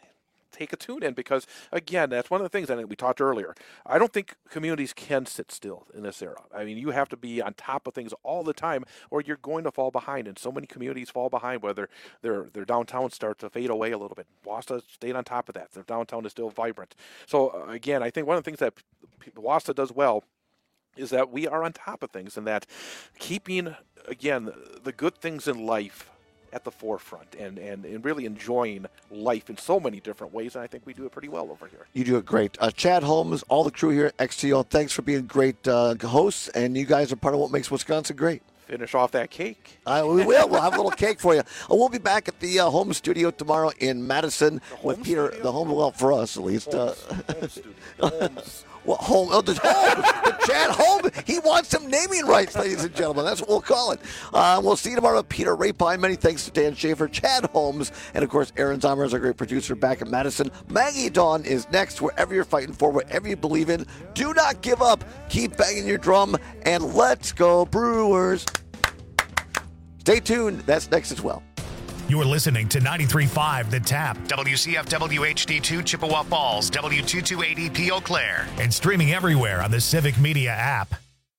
take a tune in, because again, that's one of the things I think we talked earlier. I don't think communities can sit still in this era. I mean, you have to be on top of things all the time, or you're going to fall behind. And so many communities fall behind, whether their their downtown starts to fade away a little bit. Wasta stayed on top of that. Their downtown is still vibrant. So uh, again, I think one of the things that Wasta does well is that we are on top of things, and that keeping, again, the good things in life at the forefront, and, and, and really enjoying life in so many different ways, and I think we do it pretty well over here.
You do it great. Uh, Chad Holmes, all the crew here at X T O, thanks for being great uh, hosts, and you guys are part of what makes Wisconsin great.
Finish off that cake.
Uh, we will. We'll have a little cake for you. Uh, we'll be back at the uh, home studio tomorrow in Madison with Peter, studio? the home, well, for us at least.
Homes,
uh,
home studio. Homes.
Well, home, oh, the, home, the Chad Home. He wants some naming rights, ladies and gentlemen. That's what we'll call it. Uh, we'll see you tomorrow. Peter Rapine. Many thanks to Dan Schaefer, Chad Holmes, and of course, Aaron Zomer is our great producer back at Madison. Maggie Dawn is next. Wherever you're fighting for, whatever you believe in, do not give up. Keep banging your drum, and let's go Brewers. Stay tuned. That's next as well.
You're listening to ninety-three point five The Tap, W C F W H D two Chippewa Falls, W two two eight E P Eau Claire, and streaming everywhere on the Civic Media app.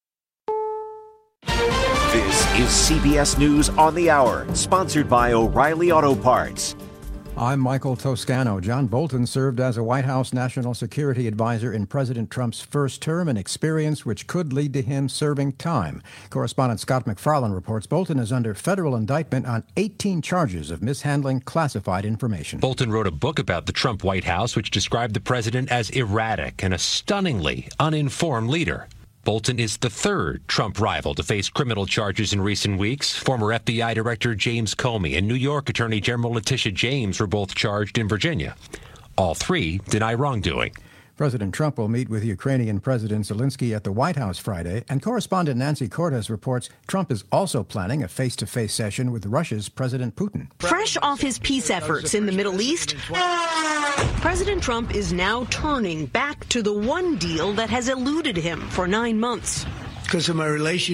This is C B S News on the Hour, sponsored by O'Reilly Auto Parts.
I'm Michael Toscano. John Bolton served as a White House National Security Advisor in President Trump's first term, an experience which could lead to him serving time. Correspondent Scott McFarlane reports Bolton is under federal indictment on eighteen charges of mishandling classified information.
Bolton wrote a book about the Trump White House, which described the president as erratic and a stunningly uninformed leader. Bolton is the third Trump rival to face criminal charges in recent weeks. Former F B I Director James Comey and New York Attorney General Letitia James were both charged in Virginia. All three deny wrongdoing.
President Trump will meet with Ukrainian President Zelensky at the White House Friday, and correspondent Nancy Cortez reports Trump is also planning a face-to-face session with Russia's President Putin.
Fresh off his peace efforts in the Middle East, President Trump is now turning back to the one deal that has eluded him for nine months.
Because of my relationship